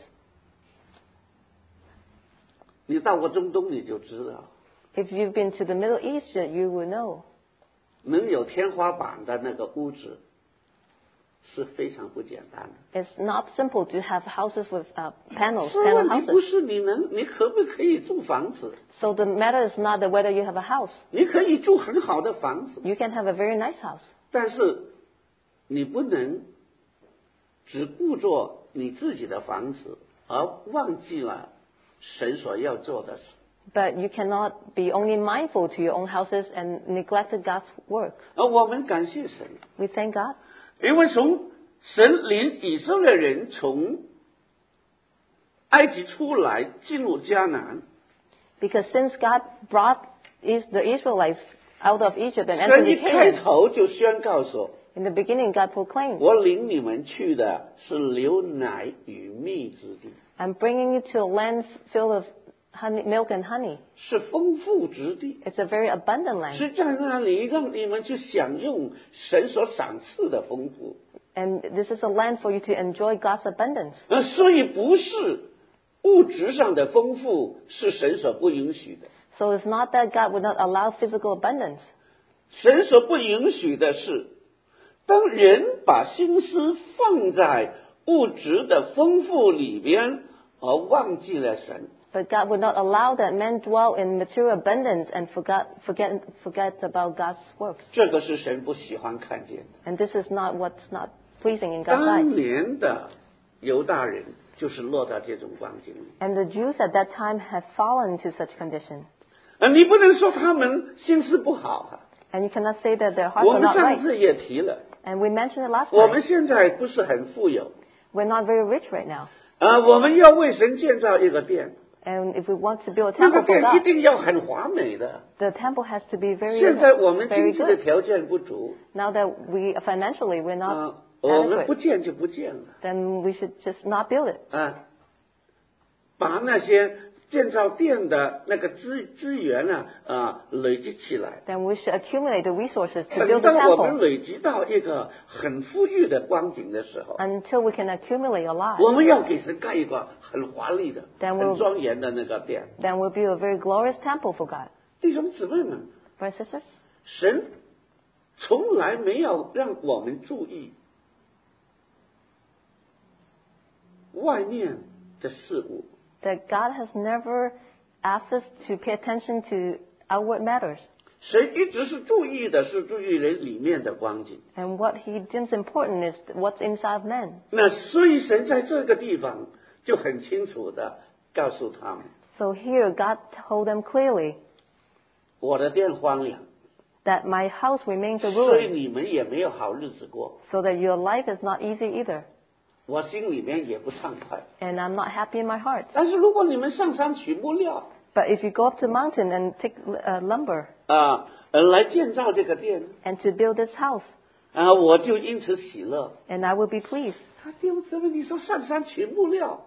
A: 你到过中东你就知道，
B: If you've been to the Middle East, you will know.
A: 能有天花板的那个屋子是非常不简单的。
B: It's not simple to have houses with uh, panels,
A: 是
B: panel
A: 问题不
B: houses.
A: 是你能，你可不可以住房子？
B: So the matter is not that whether you have a house.
A: 你可以住很好的房子，
B: You can have a very nice house.
A: 但是你不能只顾着你自己的房子，而忘记了神所要做的事。
B: But you cannot be only mindful to your own houses and neglected God's work.
A: 而我们感谢神，
B: We thank God
A: 因为从神领以色列人从埃及出来，进入迦南，
B: because since God brought is the Israelites out of Egypt and
A: 神
B: entered
A: 一
B: the
A: 开
B: Canaan,
A: 头就宣告说
B: in the beginning God proclaimed,
A: 我领你们去的是流奶与蜜之地，
B: I'm bringing you to a land filled with honey, milk and honey.
A: 是丰富之地，
B: It's a very abundant land.
A: 是在那里让你们去享用神所赏赐的丰富。
B: And this is a land for you to enjoy God's abundance.
A: 呃，所以不是物质上的丰富是神所不允许的，
B: So it's not that God would not allow physical abundance.
A: 神所不允许的是，当人把心思放在物质的丰富里边，而忘记了神。
B: But God would not allow that men dwell in material abundance and forget, forget, forget about God's works.
A: 这个是神不喜欢看见的。
B: And this is not what's not pleasing in God's
A: 当
B: eyes.
A: 年的犹大人就是落到这种光景里。
B: And the Jews at that time have fallen into such condition.
A: 呃，你不能说他们心思不好啊，
B: And you cannot say that their hearts
A: 我
B: are
A: 们
B: not
A: 上
B: right.
A: 次也提了，
B: And we mentioned it last
A: 我们
B: time.
A: 现在不是很富有
B: We're not very rich right now.
A: 啊，我们要为神建造一个殿，
B: And if we want to build a
A: 那个
B: temple for
A: 殿一
B: God,
A: 定要很华美的。
B: the temple has to be very,
A: 现在我们
B: very
A: 经济的
B: good.
A: 条件不足
B: Now that we, financially, we're
A: 啊
B: not，
A: 我们
B: adequate.
A: 不建就不建了
B: then we should just not build it.
A: 啊，把那些建造殿的那个资资源呢啊累积起来。
B: Then we should accumulate the resources to
A: 等
B: build the
A: 到我们
B: temple
A: 累积到一个很富裕的光景的时候，
B: until we can accumulate a lot.
A: 我们要给神盖一个很华丽的、
B: Then we'll-
A: 很庄严的那个殿。
B: Then we'll build a very glorious temple for God.
A: 弟兄姊妹们，
B: Brothers and sisters,
A: 神从来没有让我们注意外面的事物，
B: that God has never asked us to pay attention to outward matters.
A: 神一直是注意的是注意人里面的光景。
B: And what he deems important is what's inside of man.
A: 那所以神在这个地方就很清楚的告诉他们：
B: So here God told them clearly
A: 我的殿荒凉，
B: that my house remains a
A: 所以
B: ruin,
A: 你们也没有好日子过，
B: so that your life is not easy either.
A: 我心里面也不畅快。
B: And I'm not happy in my heart.
A: 但是如果你们上山取木料
B: But if you go up to the mountain and take uh, lumber
A: 啊，呃，来建造这个殿
B: and to build this house,
A: 啊，我就因此喜乐。
B: and I will be pleased.
A: 他弟兄姊妹，你说上山取木料，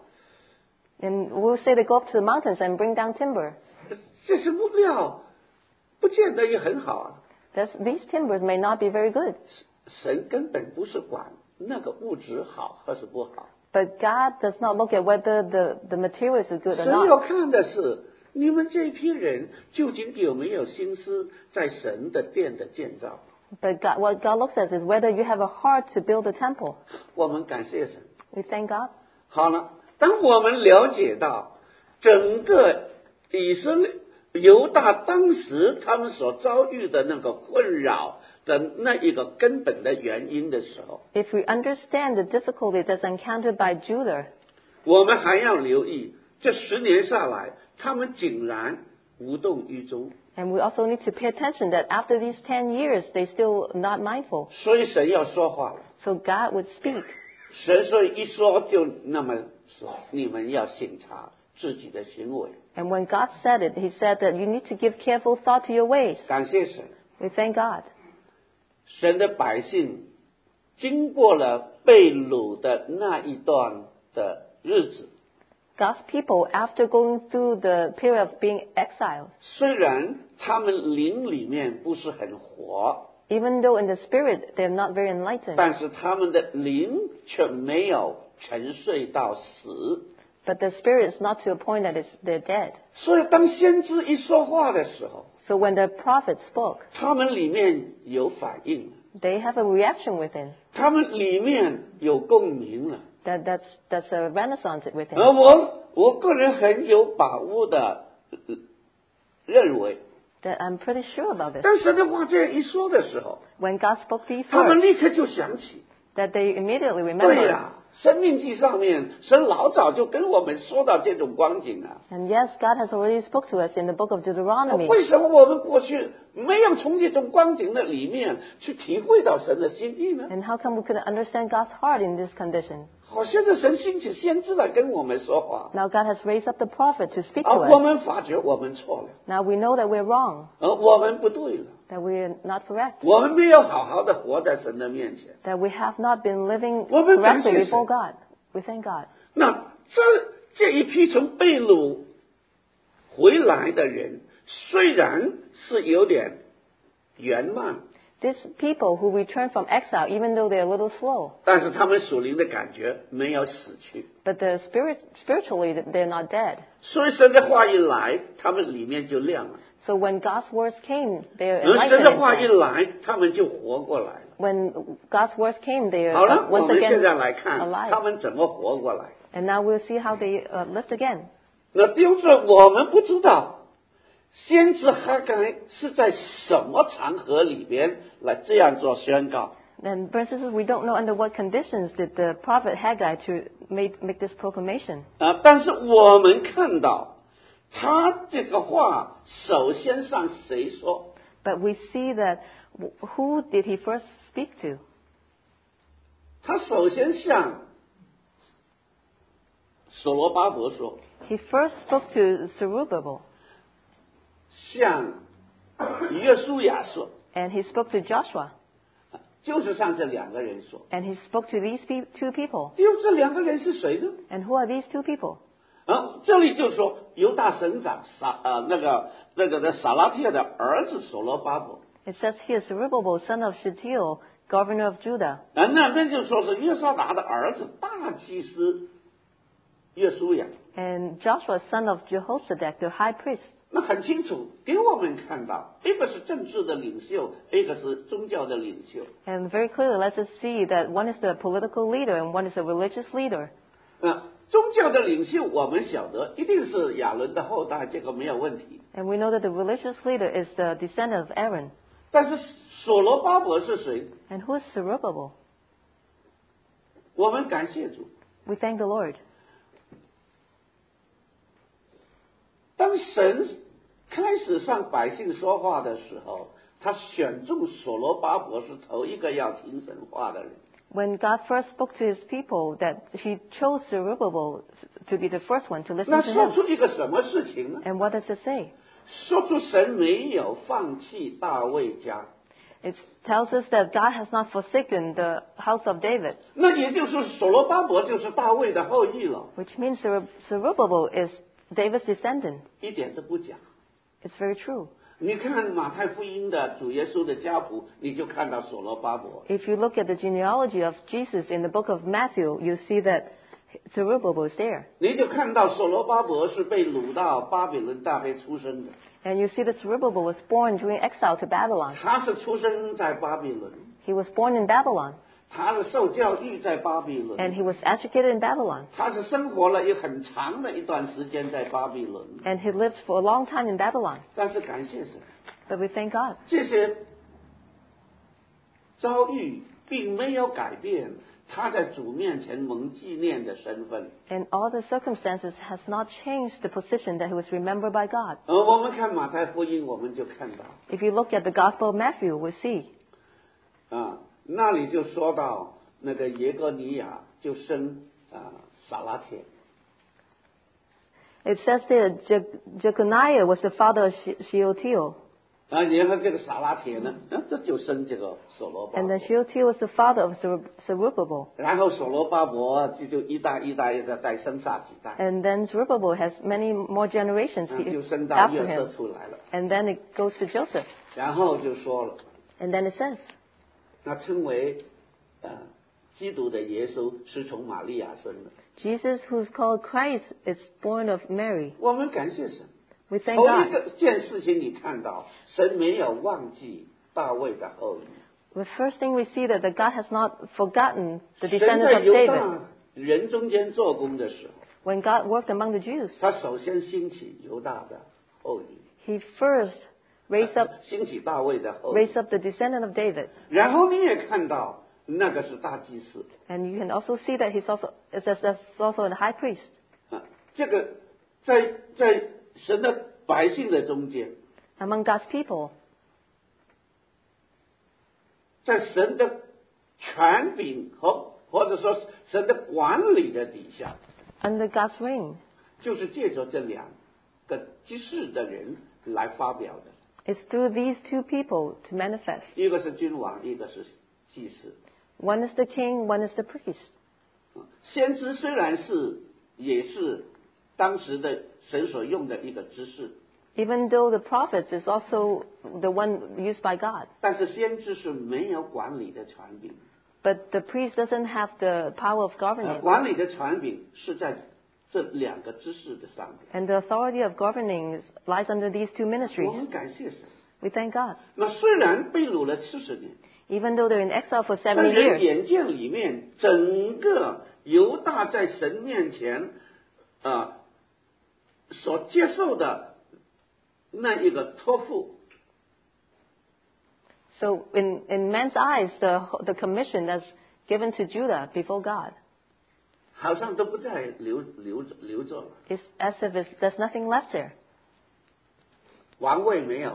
B: And we'll say they go up to the mountains and bring down timber.
A: 这些木料不见得也很好啊。
B: That's, these timbers may not be very good.
A: 神根本不是管那个物质好还是不好，
B: But God does not look at whether the, the materials is good or
A: 神要
B: not.
A: 看的是你们这批人究竟有没有心思在神的殿的建造。
B: But God, what God looks at is whether you have a heart to build a temple.
A: 我们感谢神。
B: We thank God.
A: 好了，当我们了解到整个以色列犹大当时他们所遭遇的那个困扰的那一个根本的原因的时候，
B: If we understand the difficulty that's encountered by Judah,
A: 我们还要留意这十年下来，他们竟然无动于衷。
B: and we also need to pay attention that after these ten years, they still not mindful.
A: 所以神要说话了，
B: So God would speak.
A: 神所以一说就那么说，你们要审查自己的行为。
B: And when God said it, He said that you need to give careful thought to your ways.
A: 感谢神，
B: We thank God.
A: 神的百姓经过了被掳的那一段的日子，
B: God's people, after going through the period of being exiled,
A: 虽然他们灵里面不是很活，
B: even though in the spirit they're not very enlightened,
A: 但是他们的灵却没有沉睡到死。
B: but the spirit is not to a point that it's, they're dead.
A: 所以当先知一说话的时候，
B: So when the prophet spoke,
A: 他们里面有反应，
B: they have a reaction within.
A: 他们里面有共鸣了。
B: That, that's, that's a renaissance within.
A: 而我我个人很有把握的呃认为，
B: That I'm pretty sure about this.
A: 当神的话这样一说的时候，
B: When God spoke these
A: 他们
B: words,
A: 立刻就想起，
B: that they immediately
A: 对
B: remembered.
A: 呀、生命记上面，神老早就跟我们说到这种光景啊。
B: And yes, God has already spoke to us in the book of Deuteronomy.
A: 为什么我们过去没有从这种光景的里面去体会到神的心意呢？
B: And how come we couldn't understand God's heart in this condition?
A: 好，现在神兴起先知来跟我们说话，
B: Now God has raised up the prophet to speak to
A: 而我
B: us.
A: 们发觉我们错了，
B: Now we know that we're wrong,
A: 而我们不对了，
B: that we're not correct,
A: 我们没有好好的活在神的面前。
B: that we have not been living
A: 我们感谢
B: correctly
A: 神。
B: before God. We thank God.
A: 那这这一批从被掳回来的人，虽然是有点圆满，
B: These people who return from exile, even though they're a little slow,
A: 但是他们属灵的感觉没有死去，
B: but the spirit, spiritually they're not dead.
A: 所以神的话一来，他们里面就亮了；
B: So when God's words came, they're
A: 而神
B: enlightened.
A: 的话一
B: inside.
A: 来，他们就活过来了。
B: When God's words came, they
A: 好
B: are
A: 了，我
B: once
A: 们现
B: again
A: 在来看他
B: alive.
A: 们怎么活过来。
B: And now we'll see how they uh, lived again.
A: 那丢着我们不知道，先知哈该是在什么场合里边来这样做宣告。
B: And brothers and sisters, we don't know under what conditions did the prophet Haggai to make, make this proclamation.
A: 啊，但是我们看到他这个话首先向谁说？
B: But we see that who did he first speak to?
A: 他首先向所罗巴伯说，
B: He first spoke to Zerubbabel,
A: 向约书亚说，
B: and he spoke to Joshua,
A: 就是向这两个人说。
B: and he spoke to these pe- two people.
A: 就这两个人是谁呢？
B: And who are these two people?
A: 啊，这里就说犹大省长撒呃那个那个的撒拉铁的儿子所罗巴伯，
B: It says here, Zerubbabel, son of Shealtiel, governor of Judah.
A: 啊，那边就说是约沙达的儿子大祭司约书亚。
B: And Joshua, son of Jehozadak, the high priest.
A: 那很清楚给我们看到，一个是政治的领袖，一个是宗教的领袖。
B: And very clearly, let's us see that one is the political leader and one is a religious leader.
A: 啊，宗教的领袖我们晓得一定是亚伦的后代，这个没有问题。
B: And we know that the religious leader is the descendant of Aaron.
A: 但是所罗巴伯是谁？
B: And who is Zerubbabel?
A: 我们感谢主。
B: We thank the Lord.
A: 当神开始向百姓说话的时候，他选中所罗巴伯是头一个要听神话的人。
B: When God first spoke to his people, that he chose Zerubbabel to be the first one to listen
A: 那
B: to
A: 说
B: him.
A: 出一个什么事情呢？
B: And what does it say?
A: 说出神没有放弃大卫家。
B: It tells us that God has not forsaken the house of David,
A: 那也就是说，所罗巴伯就是大卫的后裔了，
B: which means Zer- Zerubbabel is David's descendant.
A: 一点都不假。
B: It's very true.
A: 你看马太福音的主耶稣的家谱，你就看到所罗巴伯。
B: If you look at the genealogy of Jesus in the book of Matthew, you see that Zerubbabel is there.
A: 你就看到所罗巴伯是被掳到巴比伦大会出生的，
B: And you see that Zerubbabel was born during exile to Babylon.
A: 他是出生在巴比伦，
B: He was born in Babylon,
A: 他是受教育在巴比伦，
B: and he was educated in Babylon.
A: 他是生活了一很长的一段时间在巴比伦。
B: And he lived for a long time in Babylon.
A: 但是感谢神，
B: But we thank God.
A: 这些遭遇并没有改变他在主面前蒙纪念的身份。
B: And all the circumstances has not changed the position that he was remembered by God.
A: 而我们看马太福音，我们就看到
B: If you look at the Gospel of Matthew, we see
A: 啊，那里就说到那个耶哥尼亚就生啊撒拉铁。
B: it says there Je- Jeconiah was the father of She- Shealtiel,
A: 啊，然后这个撒拉铁呢，那这就生这个所罗巴
B: and
A: 伯
B: then，Shealtiel was the father of Zer- Zerubbabel.
A: 然后所罗巴伯就就一代一代一代代生下几代，
B: And then Zerubbabel has many more generations
A: 啊就
B: he-
A: 生到
B: after
A: 约瑟
B: him.
A: 出来了，
B: And then it goes to Joseph.
A: 然后就说了，
B: And then it says,
A: 那称为呃基督的耶稣是从玛利亚生的。
B: Jesus, who's called Christ, is born of Mary.
A: 我们感谢神。
B: We thank
A: 头一
B: God.
A: 个件事情，你看到神没有忘记大卫的后裔。
B: The first thing we see that, that God has not forgotten the
A: 神
B: descendants
A: 在
B: of
A: 犹
B: David.
A: 大人中间做工的时候，
B: When God worked among the Jews,
A: 他首先兴起犹大的后裔，
B: he first raised up
A: 兴起大卫的后裔。
B: raised up the descendant of David.
A: 然后你也看到那个是大祭司
B: And you can also see that he's also, it says that's also a high priest.
A: 啊，这个在在神的百姓的中间，
B: Among God's people,
A: 在神的权柄和或者说神的管理的底下，
B: under God's reign,
A: 就是借着这两个祭祀的人来发表的。
B: it's through these two people to manifest.
A: 一个是君王，一个是祭司。
B: One is the king, one is the priest.
A: 先知虽然是也是当时的神所用的一个知识，
B: Even though the prophets is also the one used by God.
A: 但是先知是没有管理的权柄。
B: But the priest doesn't have the power of
A: 呃，
B: governing.
A: 管理的权柄是在这两个知识的上面。
B: And the authority of governing is, lies under these two
A: 我
B: ministries.
A: 们感谢神。
B: We thank God.
A: 那虽然被掳了七十年，
B: Even though they're in exile for
A: 在
B: seventy
A: 人
B: years,
A: 眼见里面，整个犹大在神面前啊、呃、所接受的那一个托付，
B: so in, in man's eyes, the, the commission that's given to Judah before God
A: 好像都不再留留着留着了，
B: is as if it's, there's nothing left there.
A: 王位没有了，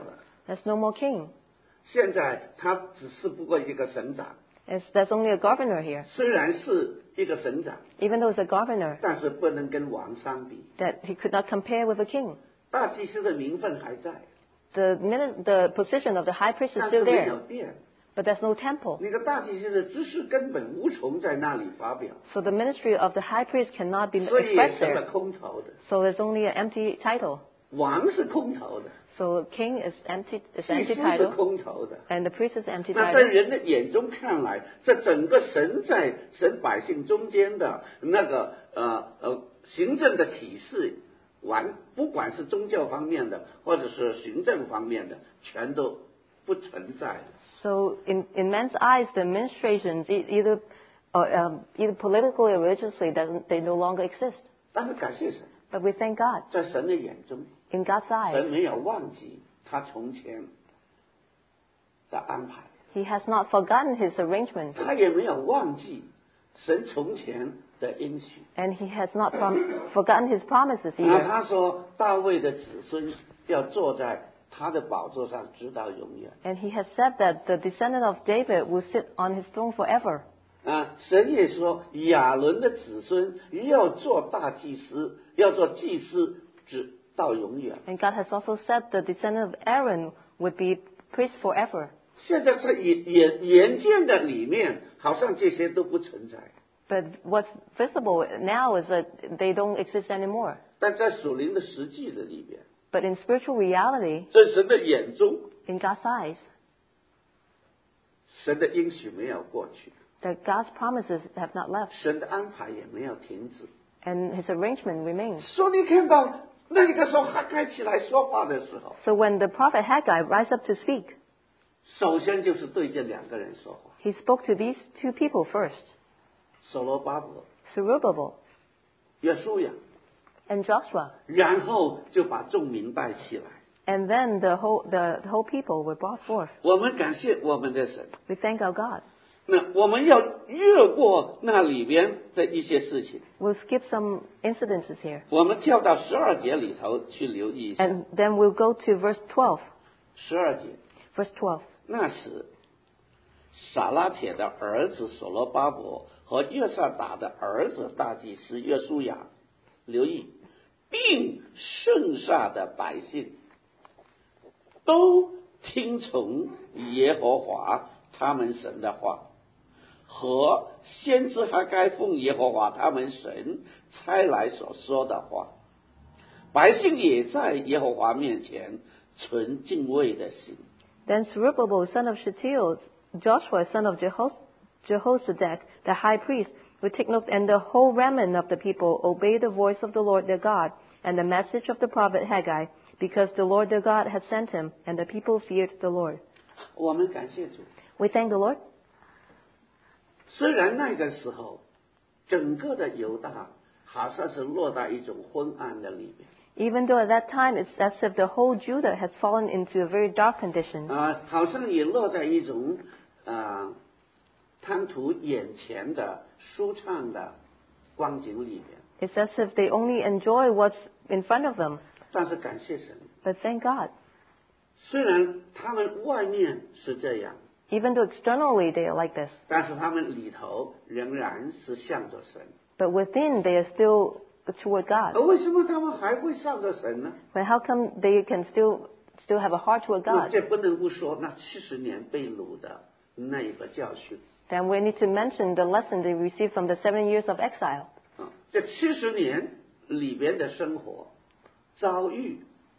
B: There's no more king.
A: 现在他只是不过一个省长，
B: It's, there's only a governor here.
A: 虽然是一个省长，
B: Even though it's a governor,
A: 但是不能跟王相比。
B: that he could not compare with a king.
A: 大祭司的名分还在，
B: The, mini- the position of the high priest is
A: 但是
B: still
A: 没有
B: there,
A: 变。
B: but there's no temple.
A: 那个大祭司的知识根本无从在那里发表，
B: So the ministry of the high priest cannot be
A: 所以也
B: expressed
A: 成了
B: there.
A: 空头的。
B: So there's only an empty title.
A: 王是空头的，
B: So king is empty, is
A: 祭
B: empty
A: 司是
B: title,
A: 空头的。
B: and the priest is empty
A: 那在
B: title.
A: 人的眼中看来，这整个神在神百姓中间的那个呃呃行政的体系，完不管是宗教方面的，或者是行政方面的，全都不存在。
B: So in, in men's eyes, the administrations, e- either, uh, um, either politically or religiously, doesn't, they no longer exist.
A: 但是感谢神，
B: But we thank God.
A: 在神的眼中，
B: In God's
A: 神
B: eyes,
A: 没有忘记他从前的安排，
B: He has not forgotten His arrangement,
A: 他也没有忘记神从前的应许。
B: and He has not prom- forgotten His promises
A: 然后
B: either.
A: 他说，大卫的子孙要坐在他的宝座上，直到永远。
B: And He has said that the descendant of David will sit on His throne forever.
A: 啊，神也说，亚伦的子孙要做大祭司，要做祭司，直到永远。
B: And God has also said the descendant of Aaron would be priest forever.
A: 现在在眼眼眼见的里面，好像这些都不存在，
B: But what's visible now is that they don't exist anymore.
A: 但在属灵的实际的里边，
B: But in spiritual reality,
A: 在神的眼中，
B: in God's eyes,
A: 神的应许没有过去，
B: that God's promises have not left,
A: 神的安排也没有停止。
B: and His arrangement remains.
A: 所以你看到那个时候哈该起来说话的时候，
B: So when the prophet Haggai rise up to speak,
A: 首先就是对这两个人说话，
B: he spoke to these two people first,
A: 所罗巴伯、
B: Zerubbabel
A: 约书亚，
B: and Joshua.
A: 然后就把众民带起来。
B: And then the whole, the, the whole people were brought forth.
A: 我们感谢我们的神。
B: We thank our God.
A: 那我们要越过那里边的一些事情，
B: We'll skip some incidences here.
A: 我们跳到十二节里头去留意一下。
B: And then we'll go to verse twelve.
A: 十二节，
B: Verse twelve.
A: 那时撒拉铁的儿子所罗巴伯和约萨达的儿子大祭司约书亚，留意，并剩下的百姓都听从耶和华他们神的话，和先知还该奉耶和华他们神差来所说的话。百姓也在耶和华面前存敬畏的心。
B: Then Zerubbabel, son of Shealtiel, Joshua, son of Jehos- Jehozadak, the high priest, would take note, and the whole remnant of the people obeyed the voice of the Lord their God and the message of the prophet Haggai, because the Lord their God had sent him, and the people feared the Lord.
A: 我们感谢主。
B: We thank the Lord.
A: 虽然那个时候，整个的犹大好像是落在一种昏暗的里面。
B: Even though at that time it's as if the whole Judah has fallen into a very dark condition,
A: 啊，好像也落在一种啊贪图眼前的舒畅的光景里面。
B: it's as if they only enjoy what's in front of them.
A: 但是感谢神，
B: But thank God.
A: 虽然他们外面是这样，
B: Even though externally they are like this,
A: 但是他们里头仍然是向着神。
B: but within they are still toward
A: 而
B: God.
A: 为什么他们还会向着神呢？
B: But how come they can still still have a heart toward
A: 那
B: God?
A: 这不能不说那七十年被掳的那一个教训
B: Then we need to mention the lesson they received from the seven years of exile.
A: 啊！这七十年里边的生活遭遇，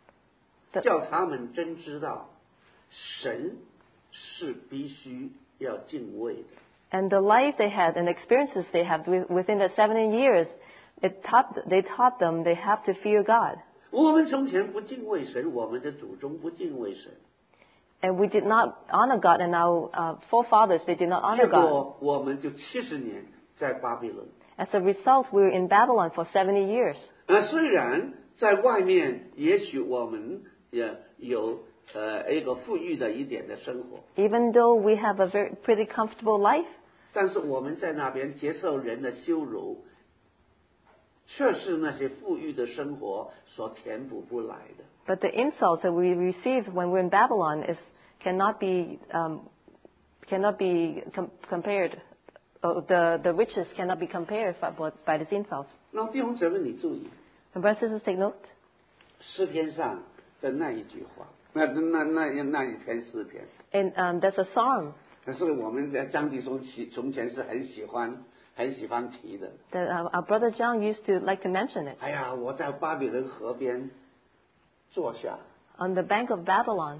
B: The-
A: 叫他们真知道神是必须要敬畏的。
B: And the life they had and experiences they had wi- within the seven years, it taught, they taught them they have to fear God.
A: 我们从前不敬畏神，我们的祖宗不敬畏神，
B: And we did not honor God, and our uh, forefathers, they did not
A: 结
B: honor God.
A: 果我们就七十年在巴比伦。
B: As a result, we were in Babylon for seventy years.
A: 啊，虽然在外面，也许我们也有呃一个富裕的一点的生活，
B: Even though we have a very pretty comfortable life,
A: 但是我们在那边接受人的羞辱， 却是那些富裕的生活所填补不来的。
B: But the insults that we receive when we're in Babylon is cannot be um, cannot be com- compared. Uh, the the riches cannot be compared by, by these insults.
A: 那弟兄姊妹，你注意，
B: And brothers and sisters, take note.
A: 诗篇上的那一句话，那那那那那一篇诗篇，
B: And um, there's a psalm
A: 可是我们在张弟兄从前是很喜欢很喜欢提的。
B: that uh, our brother John used to like to mention it.
A: 哎呀，我在巴比伦河边坐下，
B: On the bank of Babylon,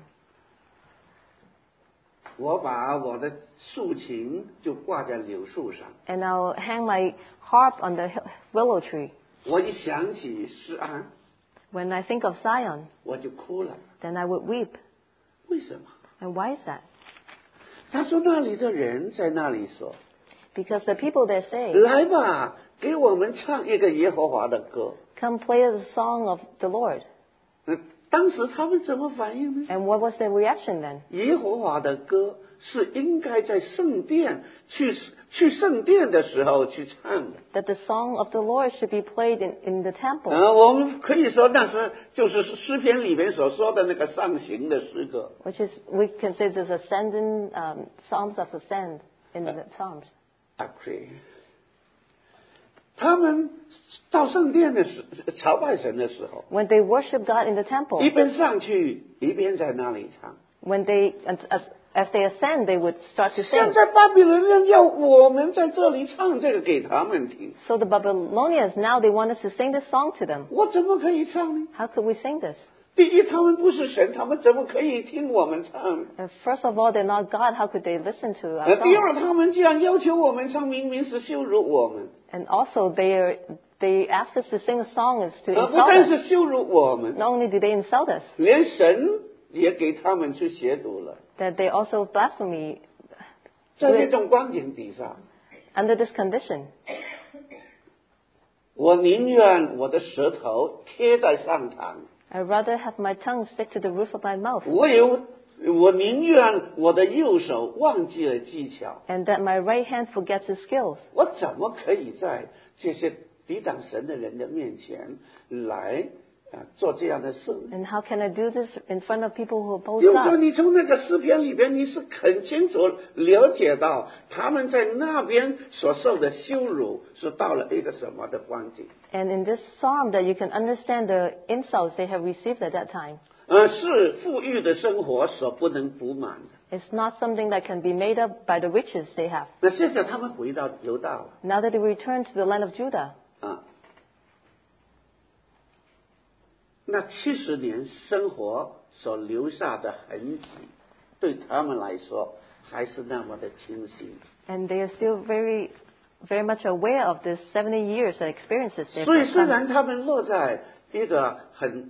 A: 我把我的竖琴就挂在柳树上。
B: and I'll hang my harp on the willow tree.
A: 我一想起诗安，
B: When I think of Zion,
A: 我就哭了。
B: then I would weep.
A: 为什么？
B: And why is that?
A: 他说那里的人在那里说，
B: Because the people there say,
A: 来吧，给我们唱一个耶和华的歌。
B: come play the song of the Lord.
A: 嗯，当时他们怎么反应呢？
B: And what was their reaction then?
A: 耶和华的歌是应该在圣殿去去圣殿的时候去唱的。
B: That the song of the Lord should be played in, in the temple.
A: 啊，我们可以说那是就是诗篇里面所说的那个上行的诗歌。
B: Which is, we consider as ascending, um, psalms of ascend in the psalms.
A: Agree。他们到圣殿的时朝拜神的时候，
B: When they worship God in the temple,
A: 一边上去一边在那里唱。
B: when they, as, as, as they ascend, they would start to
A: 现
B: sing.
A: 在巴比伦人要我们在这里唱这个给他们听，
B: So the Babylonians, now they want us to sing this song to them.
A: 我怎么可以唱呢？
B: How could we sing this?
A: 第一，他们不是神，他们怎么可以听我们唱呢？
B: And first of all, they're not God. How could they listen to
A: 呃
B: our
A: 第
B: song?
A: 二，他们既然要求我们唱，明明是羞辱我们，
B: And also, they are, they asked us to sing a song is to
A: 而不
B: insult
A: 但
B: us.
A: 是羞辱我们，
B: Not only do they insult us,
A: 连神也给他们去亵渎了。
B: that they also blasphemy
A: 在这种光景底下，
B: under this condition.
A: 我宁愿我的舌头贴在上膛，
B: I'd rather have my tongue stick to the roof of my mouth,
A: 我有我宁愿我的右手忘记了技巧。
B: and that my right hand forgets its skills.
A: 我怎么可以在这些抵挡神的人的面前来啊做这样的事呢？
B: And how can I do this in front of people who oppose
A: 就是说，
B: God?
A: 你从那个诗篇里边，你是很清楚了解到他们在那边所受的羞辱是到了一个什么的光景。
B: And in this psalm, that you can understand the insults they have received at that time.
A: 呃，是富裕的生活所不能补满的。
B: It's not something that can be made up by the riches they have.
A: 那现在他们回到犹大了
B: Now that they return to the land of Judah,
A: 啊，那七十年生活所留下的痕迹，对他们来说还是那么的清晰。
B: and they are still very, very much aware of this seventy years of experiences they've
A: 所以，虽
B: done.
A: 然他们落在一个很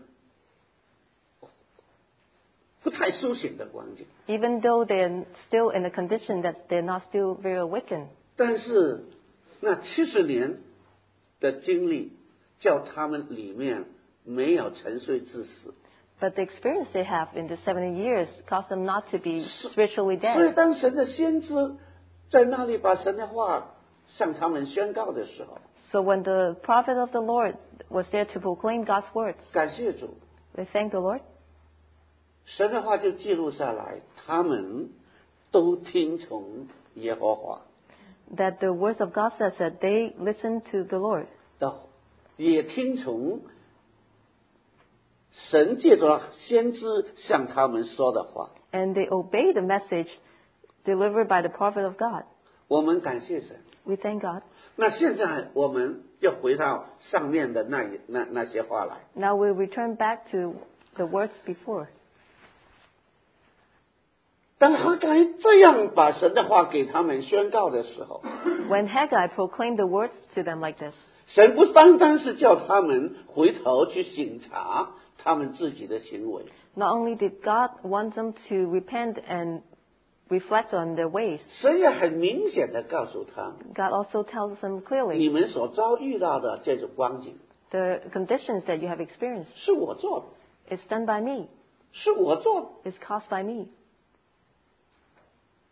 A: 不太苏醒的光景，
B: Even though they're still in a condition that they're not still very awakened,
A: 但是那七十年的经历，叫他们里面没有沉睡致死。
B: but the experience they have in the seventy years caused them not to be spiritually
A: 所以，
B: dead.
A: 当神的先知在那里把神的话向他们宣告的时候，
B: So when the prophet of the Lord was there to proclaim God's words,
A: 感谢主，
B: they thanked the Lord.
A: 神的话就记录下来，他们都听从耶和华
B: That the words of God says that they listened to the Lord,
A: 的，也听从神借着先知向他们说的话。
B: and they obeyed the message delivered by the prophet of God.
A: 我们感谢神。
B: We thank God.
A: 那现在我们就回到上面的那一那那些话来。
B: Now we return back to the words before.
A: 当哈该这样把神的话给他们宣告的时候，
B: When Haggai proclaimed the words to them like this,
A: 神不单单是叫他们回头去省察他们自己的行为，
B: not only did God want them to repent and reflect on their ways,
A: 神也很明显的告诉他们，
B: God also tells them
A: 你
B: clearly
A: 们所遭遇到的这种光景
B: the conditions that you have experienced
A: 是我做的，
B: is done by me,
A: 是我做的。
B: is caused by me.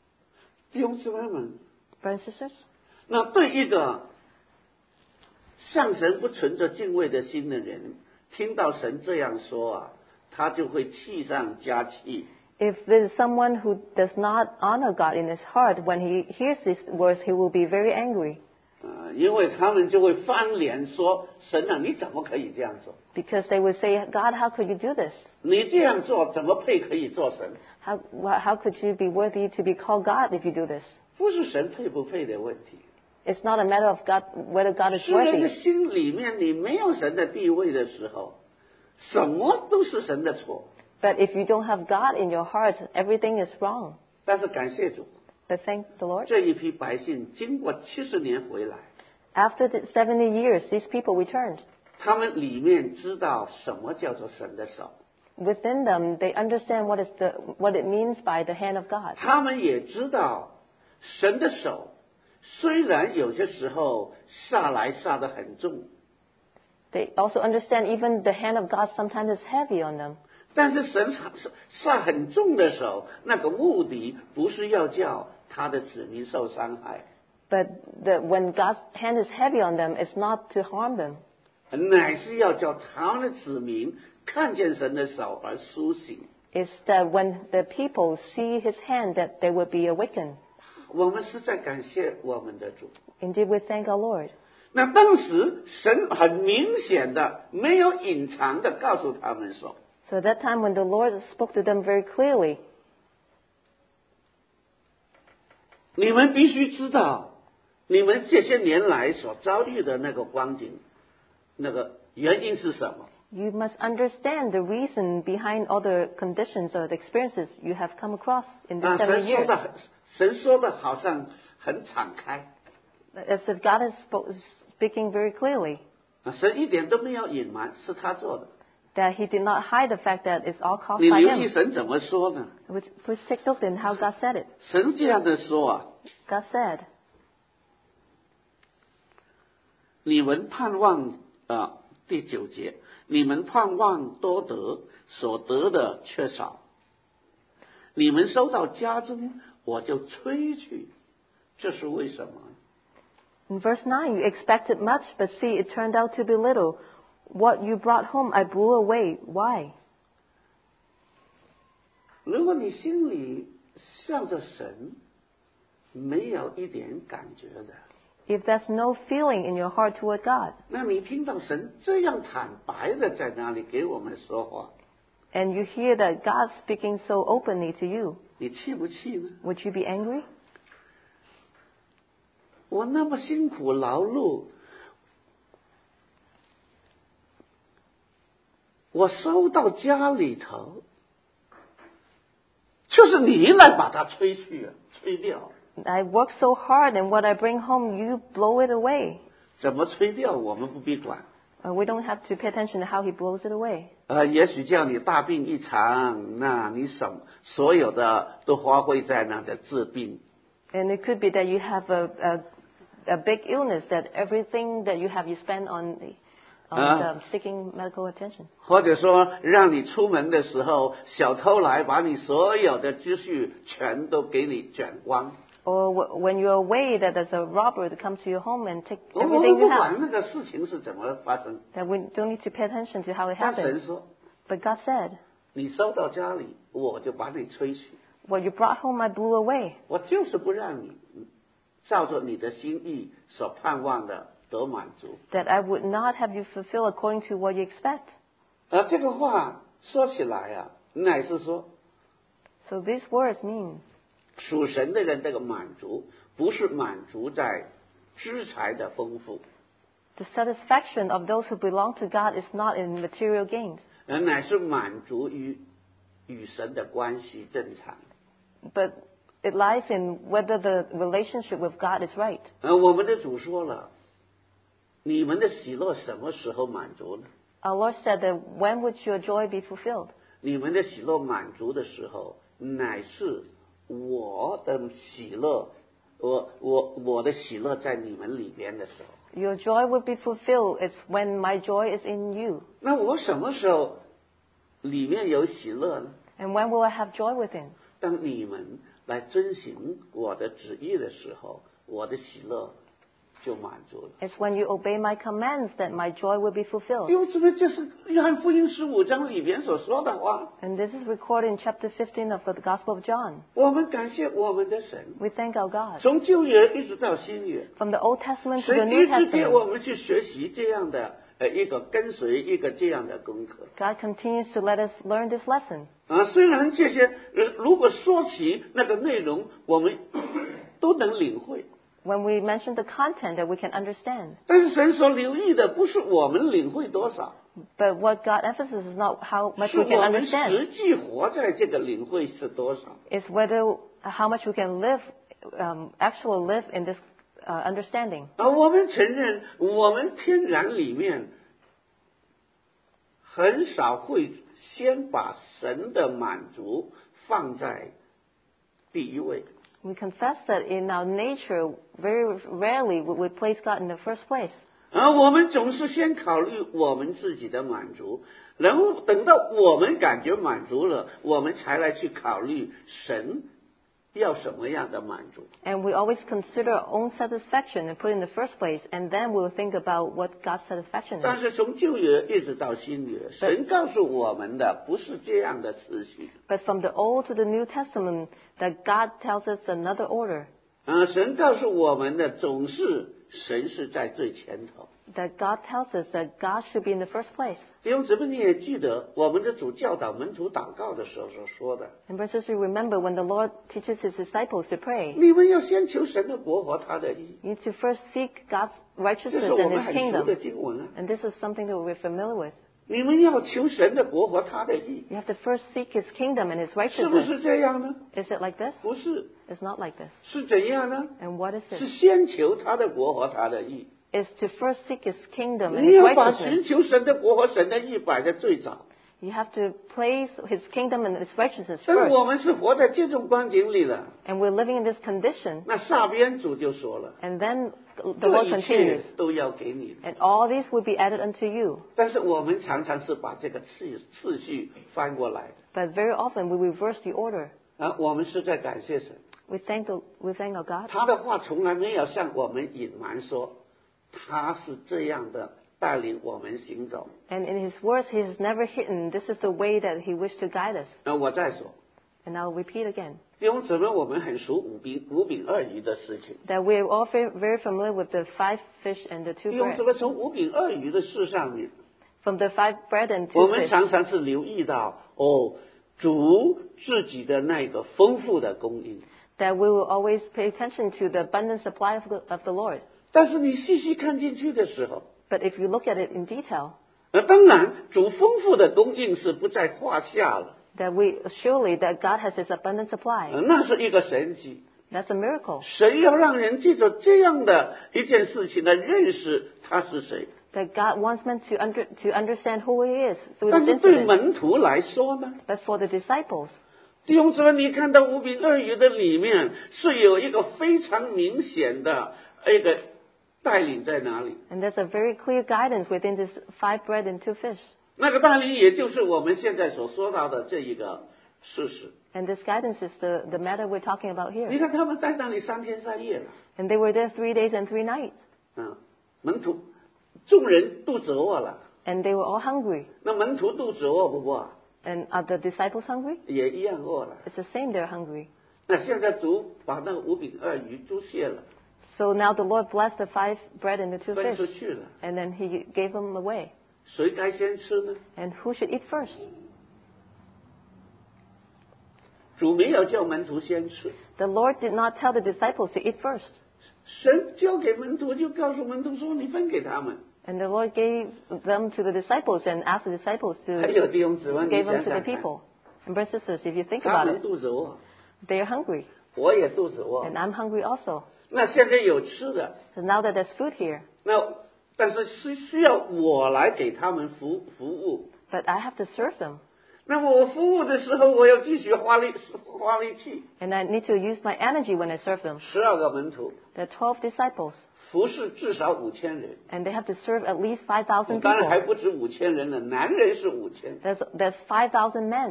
A: 弟兄姊妹们，
B: Brothers and sisters,
A: 那对一个向神不存着敬畏的心的人，听到神这样说啊，他就会气上加气。
B: If there is someone who does not honor God in his heart, when he hears these words, he will be very angry.
A: 呃，因为他们就会翻脸说：“神啊，你怎么可以这样做？
B: Because they would say, God, how could you do this?
A: 你这样做怎么配可以做神？
B: How, wh- how could you be worthy to be called God if you do this?
A: 不是神配不配的问题，
B: It's not a matter of God, whether God is
A: 是人的
B: worthy.
A: 心里面你没有神的地位的时候，什么都是神的错。
B: But if you don't have God in your heart, everything is wrong.
A: 但是感谢主，
B: But thank the Lord.
A: 这一批百姓经过七十年回来，
B: After the seventy years, these people returned.
A: 他们里面知道什么叫做神的手，
B: Within them, they understand what is the what it means by the hand of God.
A: 他们也知道神的手虽然有些时候下来下得很重，
B: They also understand even the hand of God sometimes is heavy on them.
A: 但是神下下很重的手，那个目的不是要叫他的子民受伤害，
B: But the, when God's hand is heavy on them, it's not to harm them.
A: 乃是要叫他们的子民看见神的手而苏醒。
B: It's that when the people see His hand, that they will be awakened.
A: 我们实在感谢我们的主。
B: Indeed, we thank our Lord.
A: 那当时神很明显的没有隐藏的告诉他们说，
B: So at that time, when the Lord spoke to them very clearly,
A: 你们必须知道，你们这些年来所遭遇的那个光景，那个原因是什么？
B: you must understand the reason behind all the conditions or the experiences you have come across in
A: 啊，
B: these
A: 神
B: seven
A: 说
B: years.
A: 的很，神说的好像很敞开，
B: As if God is spo- speaking very clearly,
A: 啊，神一点都没有隐瞒，是他做的。
B: that He did not hide the fact that it's all caused
A: 你
B: by
A: 留意
B: Him.
A: 神怎么说呢？
B: Which, please take a look in how God said it.
A: 神这样的说啊，
B: God said,
A: 你们盼望啊，第九节，你们盼望多得，所得的却少。你们收到家中，我就吹去，这是为什么？
B: in verse nine, you expected much, but see, it turned out to be little. What you brought home, I blew away. Why?
A: 如果你心里向着神没有一点感觉的，
B: If there's no feeling in your heart toward God,
A: 那你听到神这样坦白的在那里给我们说话，
B: and you hear that God speaking so openly to you,
A: 你气不气呢？
B: would you be angry?
A: 我那么辛苦劳碌，我收到家里头，就是你来把它吹去啊，吹掉。
B: I work so hard, and what I bring home, you blow it away.
A: 怎么吹掉，我们不必管。
B: Uh, we don't have to pay attention to how He blows it away.
A: 呃，也许叫你大病一场，那你什所有的都花费在那的治病。
B: And it could be that you have a, a, a big illness, that everything that you have, you spend on, the, on
A: Ah.
B: um, seeking medical attention.
A: 或者说，让你出门的时候，小偷来把你所有的积蓄全都给你卷光。
B: Or w- when you're away, that there's a robber to come to your home and take
A: 我
B: everything
A: 们
B: you
A: 不管
B: have.
A: 那个事情是怎么发生，
B: That we don't need to pay attention to how it
A: 但
B: happened.
A: 神说，
B: But God said,
A: 你收到家里，我就把你吹去，
B: what you brought home, I blew away.
A: 我就是不让你照着你的心意所盼望的得满足。
B: That I would not have you fulfill according to what you expect.
A: 而这个话说起来啊，乃是说，
B: So these words mean
A: 属神的人这个满足，不是满足在资财的丰富，
B: the satisfaction of those who belong to God is not in material gains,
A: 而乃是满足于与神的关系正常。
B: but it lies in whether the relationship with God is right.
A: 而我们的主说了，你们的喜乐什么时候满足呢？
B: Our Lord said that when would your joy be fulfilled?
A: 你们的喜乐满足的时候，乃是我的喜乐，我我我的喜乐在你们里边的时候。
B: Your joy would be fulfilled. It's when my joy is in you.
A: 那我什么时候里面有喜乐呢？
B: And when will I have joy within?
A: 当你们来遵行我的旨意的时候，我的喜乐就满足了。
B: It's when you obey my commands that my joy will be fulfilled.
A: 因为这个就是约翰福音十五章里面所说的话。
B: And this is recorded in chapter fifteen of the Gospel of John.
A: 我们感谢我们的神，
B: We thank our God.
A: 从旧约一直到新约，
B: From the Old Testament to
A: 神
B: the New
A: 一直给我
B: Testament,
A: 们去学习这样的呃一个跟随一个这样的功课。
B: God continues to let us learn this lesson.
A: 啊，虽然这些呃如果说起那个内容，我们都能领会。
B: When we mention the content that we can understand.
A: 但是神所留意的不是我们领会多少，
B: But what God emphasizes is not how much
A: 是
B: we can
A: 我们
B: understand.
A: 实际活在这个领会是多少。
B: It's whether how much we can live, um, actual live in this uh, understanding.
A: 啊，我们承认，我们天然里面很少会先把神的满足放在第一位。
B: We confess that in our nature, very rarely would we place God in the first place.
A: 而我们总是先考虑我们自己的满足，然后等到我们感觉满足了，我们才来去考虑神要什么样的满足。
B: And we always consider our own satisfaction and put it in the first place, and then we'll think about what God's satisfaction
A: 但
B: is.
A: 是从旧约一直到新约，神告诉我们的不是这样的次序。
B: But from the Old to the New Testament, that God tells us another order.
A: 啊，神告诉我们的总是神是在最前头。
B: That God tells us that God should be in the first place.
A: 弟兄姊妹，你也记得我们的主教导门徒祷告的时候所说的，
B: And brothers, you remember when the Lord teaches His disciples to pray,
A: 你们要先求神的国和他的义。
B: you need to first seek God's
A: 这
B: righteousness
A: 是我
B: and
A: 们
B: His
A: 很熟
B: kingdom.
A: 的经文啊。
B: And this is something that we're familiar with.
A: 你们要求神的国和他的义，
B: You have to first seek His kingdom and His
A: 是不
B: righteousness.
A: 是这样呢？
B: Is it like this?
A: 不是，
B: It's not like this.
A: 是怎样呢？
B: And what is
A: 是
B: it?
A: 先求他的国和他的义。
B: Is to first seek His kingdom and
A: 你
B: His
A: 要把
B: righteousness.
A: 寻求神的国和神的义摆在最早。
B: You have to place His kingdom and His righteousness
A: 但是
B: first.
A: 我们是活在这种光景里了。
B: And we're living in this condition.
A: 那下边主就说了，
B: And then the
A: 这
B: Lord
A: 一切
B: continues.
A: 都要给你。
B: And all these will be added unto you.
A: 但是我们常常是把这个次次序翻过来的
B: But very often we reverse the order.
A: 啊，我们是在感谢神，
B: We thank the, we thank our God.
A: 他的话从来没有向我们隐瞒说，他是这样的带领我们行走。
B: And in His words, He has never hidden. This is the way that He wished to guide us.
A: 那我再说，
B: And I'll repeat again.
A: 弟兄姊妹，我们很熟五饼五饼二鱼的事情。
B: That we're all very, very familiar with the five fish and the two
A: 弟兄
B: bread.
A: 姊妹，从五饼二鱼的事上面，
B: From the five bread and
A: 我
B: two
A: 们
B: fish.
A: 常常是留意到哦，主自己的那个丰富的供应。
B: That we will always pay attention to the abundant supply of the, of the Lord.
A: 但是你细细看进去的时候，
B: But if you look at it in detail,
A: 那当然主丰富的供应是不在话下了，
B: that we surely that God has His abundant supply.
A: 呃那是一个神迹。
B: That's a miracle.
A: 神要让人借着这样的一件事情来认识他是谁。
B: That God wants men to under, to understand who He is through
A: 但
B: this
A: 是对
B: incident.
A: 门徒来说呢，
B: But for the disciples,
A: 弟兄姊妹，你看到五饼二鱼的里面是有一个非常明显的一个带领在哪里？
B: and there's a very clear guidance within this five bread and two fish.
A: 那个带领也就是我们现在所说到的这一个事实。
B: And this guidance is the, the matter we're talking about
A: 你
B: here.
A: 看他们在那里三天三夜了，
B: And they were there three days and three nights.
A: 啊，门徒众人肚子饿了，
B: And they were all hungry.
A: 那门徒肚子饿不饿？
B: And are the disciples hungry?
A: 也一样饿了。
B: It's the same, they're hungry.
A: 那现在主把那个五饼二鱼猪卸了，
B: So now the Lord blessed the five bread and the two
A: 分
B: fish.
A: 出去了，
B: And then He gave them away.
A: 谁该先吃呢？
B: And who should eat first?
A: 主没有叫门徒先吃，
B: The Lord did not tell the disciples to eat first.
A: 神交给门徒就告诉门徒说：“你分给他们。
B: And the Lord gave them to the disciples and asked the disciples ” to
A: 还有弟兄姊妹，你
B: give
A: 想
B: them to the
A: 想看，
B: people. And brothers and sisters, if you think
A: 他
B: about
A: 们
B: it,
A: 肚子饿，
B: they are hungry.
A: 我也肚子饿
B: And，I'm hungry also.
A: 那现在有吃的，
B: So now that there's food here,
A: 那但是是需要我来给他们服服务。
B: but I have to serve them.
A: 那么我服务的时候，我要继续花力花力气。
B: And I need to use my energy when I serve them.
A: 十二个门徒
B: There are twelve disciples.
A: 服侍至少五千人，
B: And they have to serve at least five thousand
A: 当然还
B: people.
A: 不止五千人了，男人是五千。
B: There's, there's five thousand men.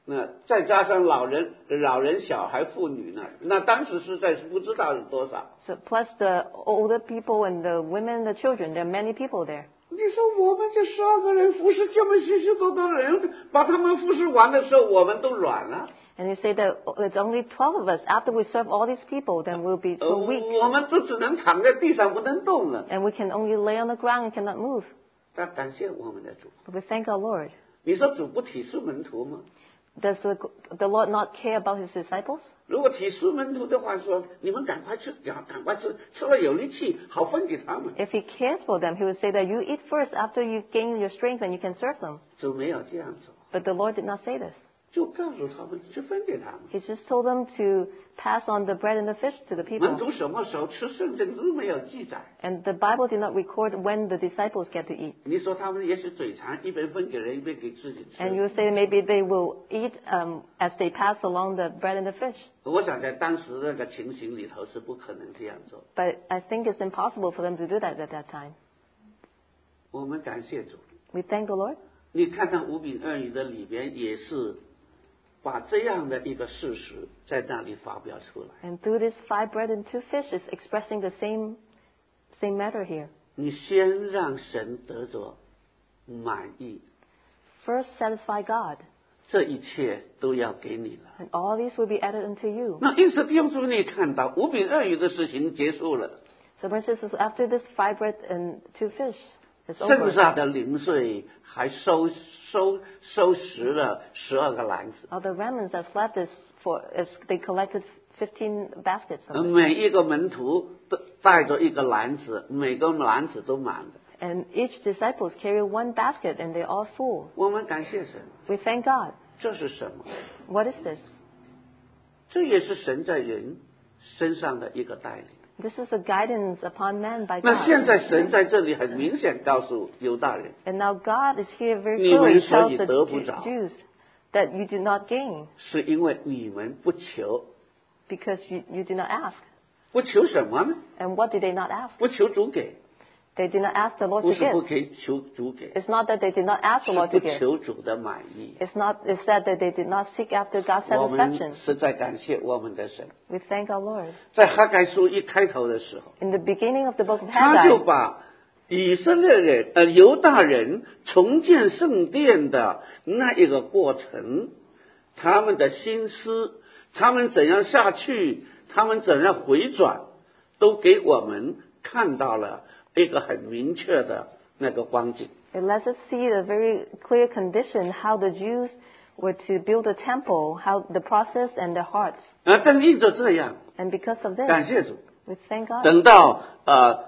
A: 那再加上老人、老人、小孩、妇女呢，那当时实在是不知道有多少。
B: So plus the older people and the women and the children, there are many people there.
A: 你说我们这十二个人服侍这么许许多多的人，把他们服侍完的时候，我们都软了。
B: And you say that it's only twelve of us. After we serve all these people, then we'll be so weak.
A: 我们都只能躺在地上不能动了。
B: And we can only lay on the ground and cannot move.
A: 但感谢我们的主。
B: But we thank our Lord.
A: 你说主不体恤门徒吗？
B: Does the, the Lord not care about his disciples?
A: 如果体恤门徒的话说，你们赶快吃，赶赶快吃，吃了有力气，好分给他们。
B: If he cares for them, he would say that you eat first after you gain your strength and you can serve them.
A: 主没有这样做，
B: But the Lord did not say this.
A: 就告诉他们去分给他们。
B: He just told them to pass on the bread and the fish to the
A: 门
B: people.
A: 徒什么时候吃圣经都没有记载。
B: And the Bible did not record when the disciples get to eat.
A: 你说他们也许嘴馋，一边分给人，一边给自己吃。
B: And you would say maybe they will eat um, as they pass along the bread and the fish.
A: 我想在当时那个情形里头是不可能这样做。
B: But I think it's impossible for them to do that at that time.
A: 我们感谢主。
B: We thank the Lord.
A: 你看到五饼二鱼的里边也是把这样的一个事实在那里发表出来。
B: And through this five bread and two fish is expressing the same, same matter here.
A: 你先让神得着满意，
B: First, satisfy God,
A: 这一切都要给你了。
B: and all these will be added unto you.
A: 那因此弟兄姊妹，你看到五饼二鱼的事情结束了，
B: So, brothers and sisters, after this five bread and two fish is
A: 剩
B: over,
A: 下的零碎还收收收拾了十二个篮子，
B: all the remnants that's left is for is they collected fifteen baskets of it.
A: 每一个门徒都带着一个篮子，每个篮子都满的。
B: And each disciples carry one basket, and they're all full.
A: 我们感谢神，
B: We thank God.
A: 这是什么？
B: What is this?
A: 这也是神在人身上的一个带领。
B: This is a guidance upon man by
A: 那
B: God.
A: 现在神在这里很明显告诉犹大人，
B: And now God is here very
A: 你们
B: clearly
A: 所
B: tells
A: 以
B: the
A: 得不
B: Ju-
A: 着，
B: Jews that you do not gain
A: 是因为你们不求，
B: because you, you do not ask.
A: 不求什么呢？
B: And what did they not ask?
A: 不求主给，
B: They did not ask the Lord
A: 不
B: to
A: 是不
B: give.
A: 给求主给，
B: It's not that they did not ask the
A: 是
B: Lord
A: 不
B: to give.
A: 求主的满意。
B: It's not. It's said that they did not seek after God's
A: 我们
B: satisfaction.
A: 实在感谢我们的神，
B: We thank our Lord.
A: 在哈该书一开头的时候，
B: In the beginning of the book of
A: 他就
B: Haggai,
A: 把以色列人呃犹大人重建圣殿的那一个过程，他们的心思，他们怎样下去，他们怎样回转，都给我们看到了一个很明确的那个光景。
B: it lets us see the very clear condition how the Jews were to build a temple, how the process and their hearts.
A: 而正因着这样，
B: And because of this,
A: 感谢主，
B: we thank God.
A: 等到呃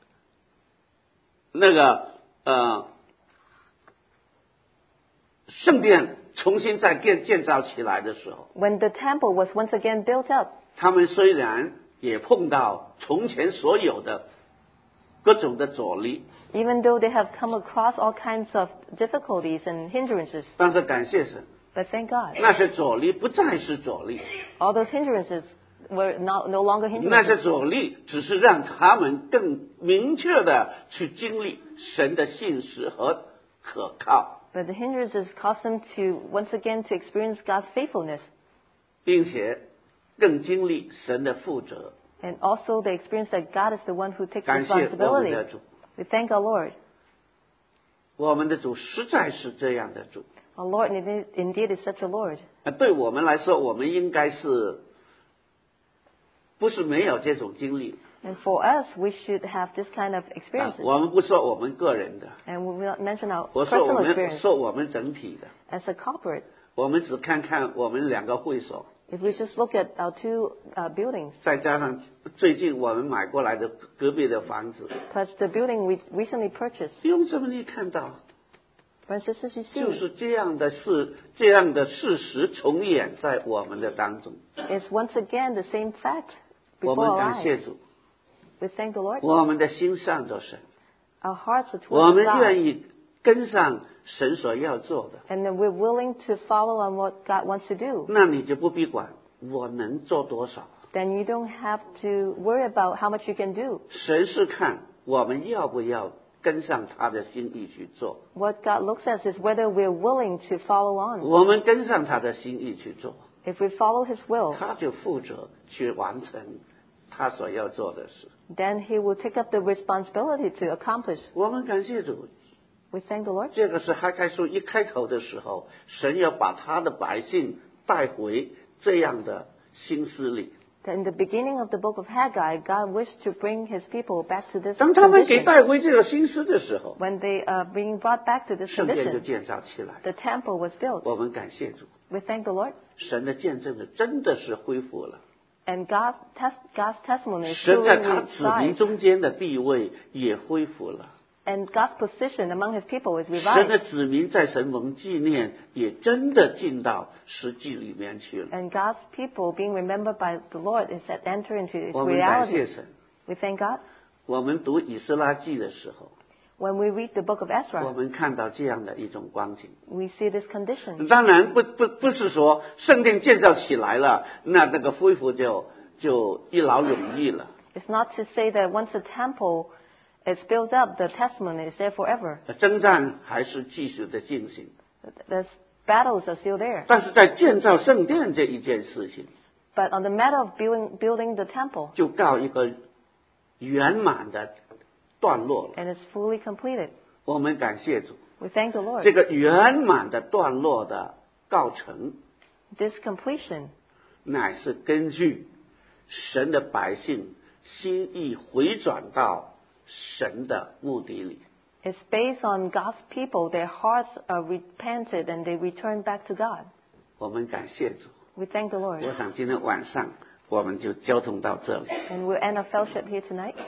A: 那个呃圣殿重新再建建造起来的时候，
B: When the temple was once again built up,
A: 他们虽然也碰到从前所有的各种的阻力，
B: even though they have come across all kinds of difficulties and hindrances,
A: 但是感谢神，
B: but thank God,
A: 那些阻力不再是阻力，
B: all those hindrances were not, no longer
A: 那些
B: hindrances.
A: 阻力只是让他们更明确的去经历神的信实和可靠，
B: But the hindrances caused them to once again to experience God's faithfulness,
A: 并且更经历神的负责。
B: and also they experienced that God is the one who takes
A: 感谢我们
B: responsibility.
A: 的主，
B: We thank our Lord.
A: 我们的主实在是这样的主。
B: Our Lord indeed, indeed is such a Lord.
A: 那对我们来说，我们应该是不是没有这种经历？
B: And for us, we should have this kind of
A: 啊
B: experiences.
A: 我们不说我们个人的，
B: And we will not mention our
A: 我说我
B: personal
A: 们
B: experience
A: 说我们整体的。
B: as a corporate.
A: 我们只看看我们两个会所，
B: If we just look at our two uh, buildings,
A: 再加上最近我们买过来的隔壁的房子，
B: plus the building we recently purchased,
A: 弟兄姊妹，你看到
B: brothers and sisters, you
A: 就
B: see,
A: 是这样的事，这样的事实重演在我们的当中。
B: it's once again the same fact
A: 我
B: before
A: 们
B: our
A: 感谢
B: eyes.
A: 主，
B: We thank the Lord.
A: 我们的心向着神，
B: Our hearts are
A: 我
B: towards
A: 们
B: God.
A: 愿意跟上神所要做的，
B: And then we're willing to follow on what God wants to do.
A: 那你就不必管我能做多少，
B: Then you don't have to worry about how much you can do.
A: 神是看我们要不要跟上他的心意去做。
B: What God looks at is whether we're willing to follow on.
A: 我们跟上他的心意去做，
B: If we follow His will,
A: 他就负责去完成他所要做的事。
B: then He will take up the responsibility to accomplish.
A: 我们感谢主，
B: We thank the Lord.
A: 这个是哈该书一开头的时候，神要把他的百姓带回这样的心思里。
B: In the beginning of the book of Haggai, God wished to bring His people back to this
A: 当他们给
B: condition.
A: 带回这个心思的时候，
B: When they are being brought back to this
A: 圣殿就
B: condition,
A: 建造起来。
B: the temple was built.
A: 我们感谢主，
B: We thank the Lord.
A: 神的见证的真的是恢复了，
B: And God's, tes- God's testimony is
A: 神
B: truly
A: 在他子民
B: revived.
A: 中间的地位也恢复了。
B: And God's position among His people is
A: 神的
B: revived.
A: 子民在神蒙纪念，也真的进到实际里面去了。
B: And God's people being remembered by the Lord is that enter into its
A: 我们感谢
B: reality.
A: 神。
B: We thank God.
A: 我们读以斯拉记的时候，
B: When we read the book of
A: 我
B: Ezra,
A: 们看到这样的一种光景。
B: we see this condition.
A: 当然不不不是说圣殿建造起来了，那那个恢复就就一劳永逸了。
B: It's not to say that once the temple is built up, the testimony is there forever.
A: 征战还是继续的进行，
B: The battles are still there.
A: 但是在建造圣殿这一件事情，
B: But on the matter of building, building the temple,
A: 就告一个圆满的段落了。
B: and it's fully completed.
A: 我们感谢主，
B: We thank the Lord.
A: 这个圆满的段落的告成，
B: This completion
A: 乃是根据神的百姓心意回转到神的目的里。
B: is based on God's people. Their hearts are repented and they return back to God.
A: 我们感谢主。
B: We thank the Lord.
A: 我想今天晚上我们就交通到这里。
B: And we'll end our fellowship here tonight.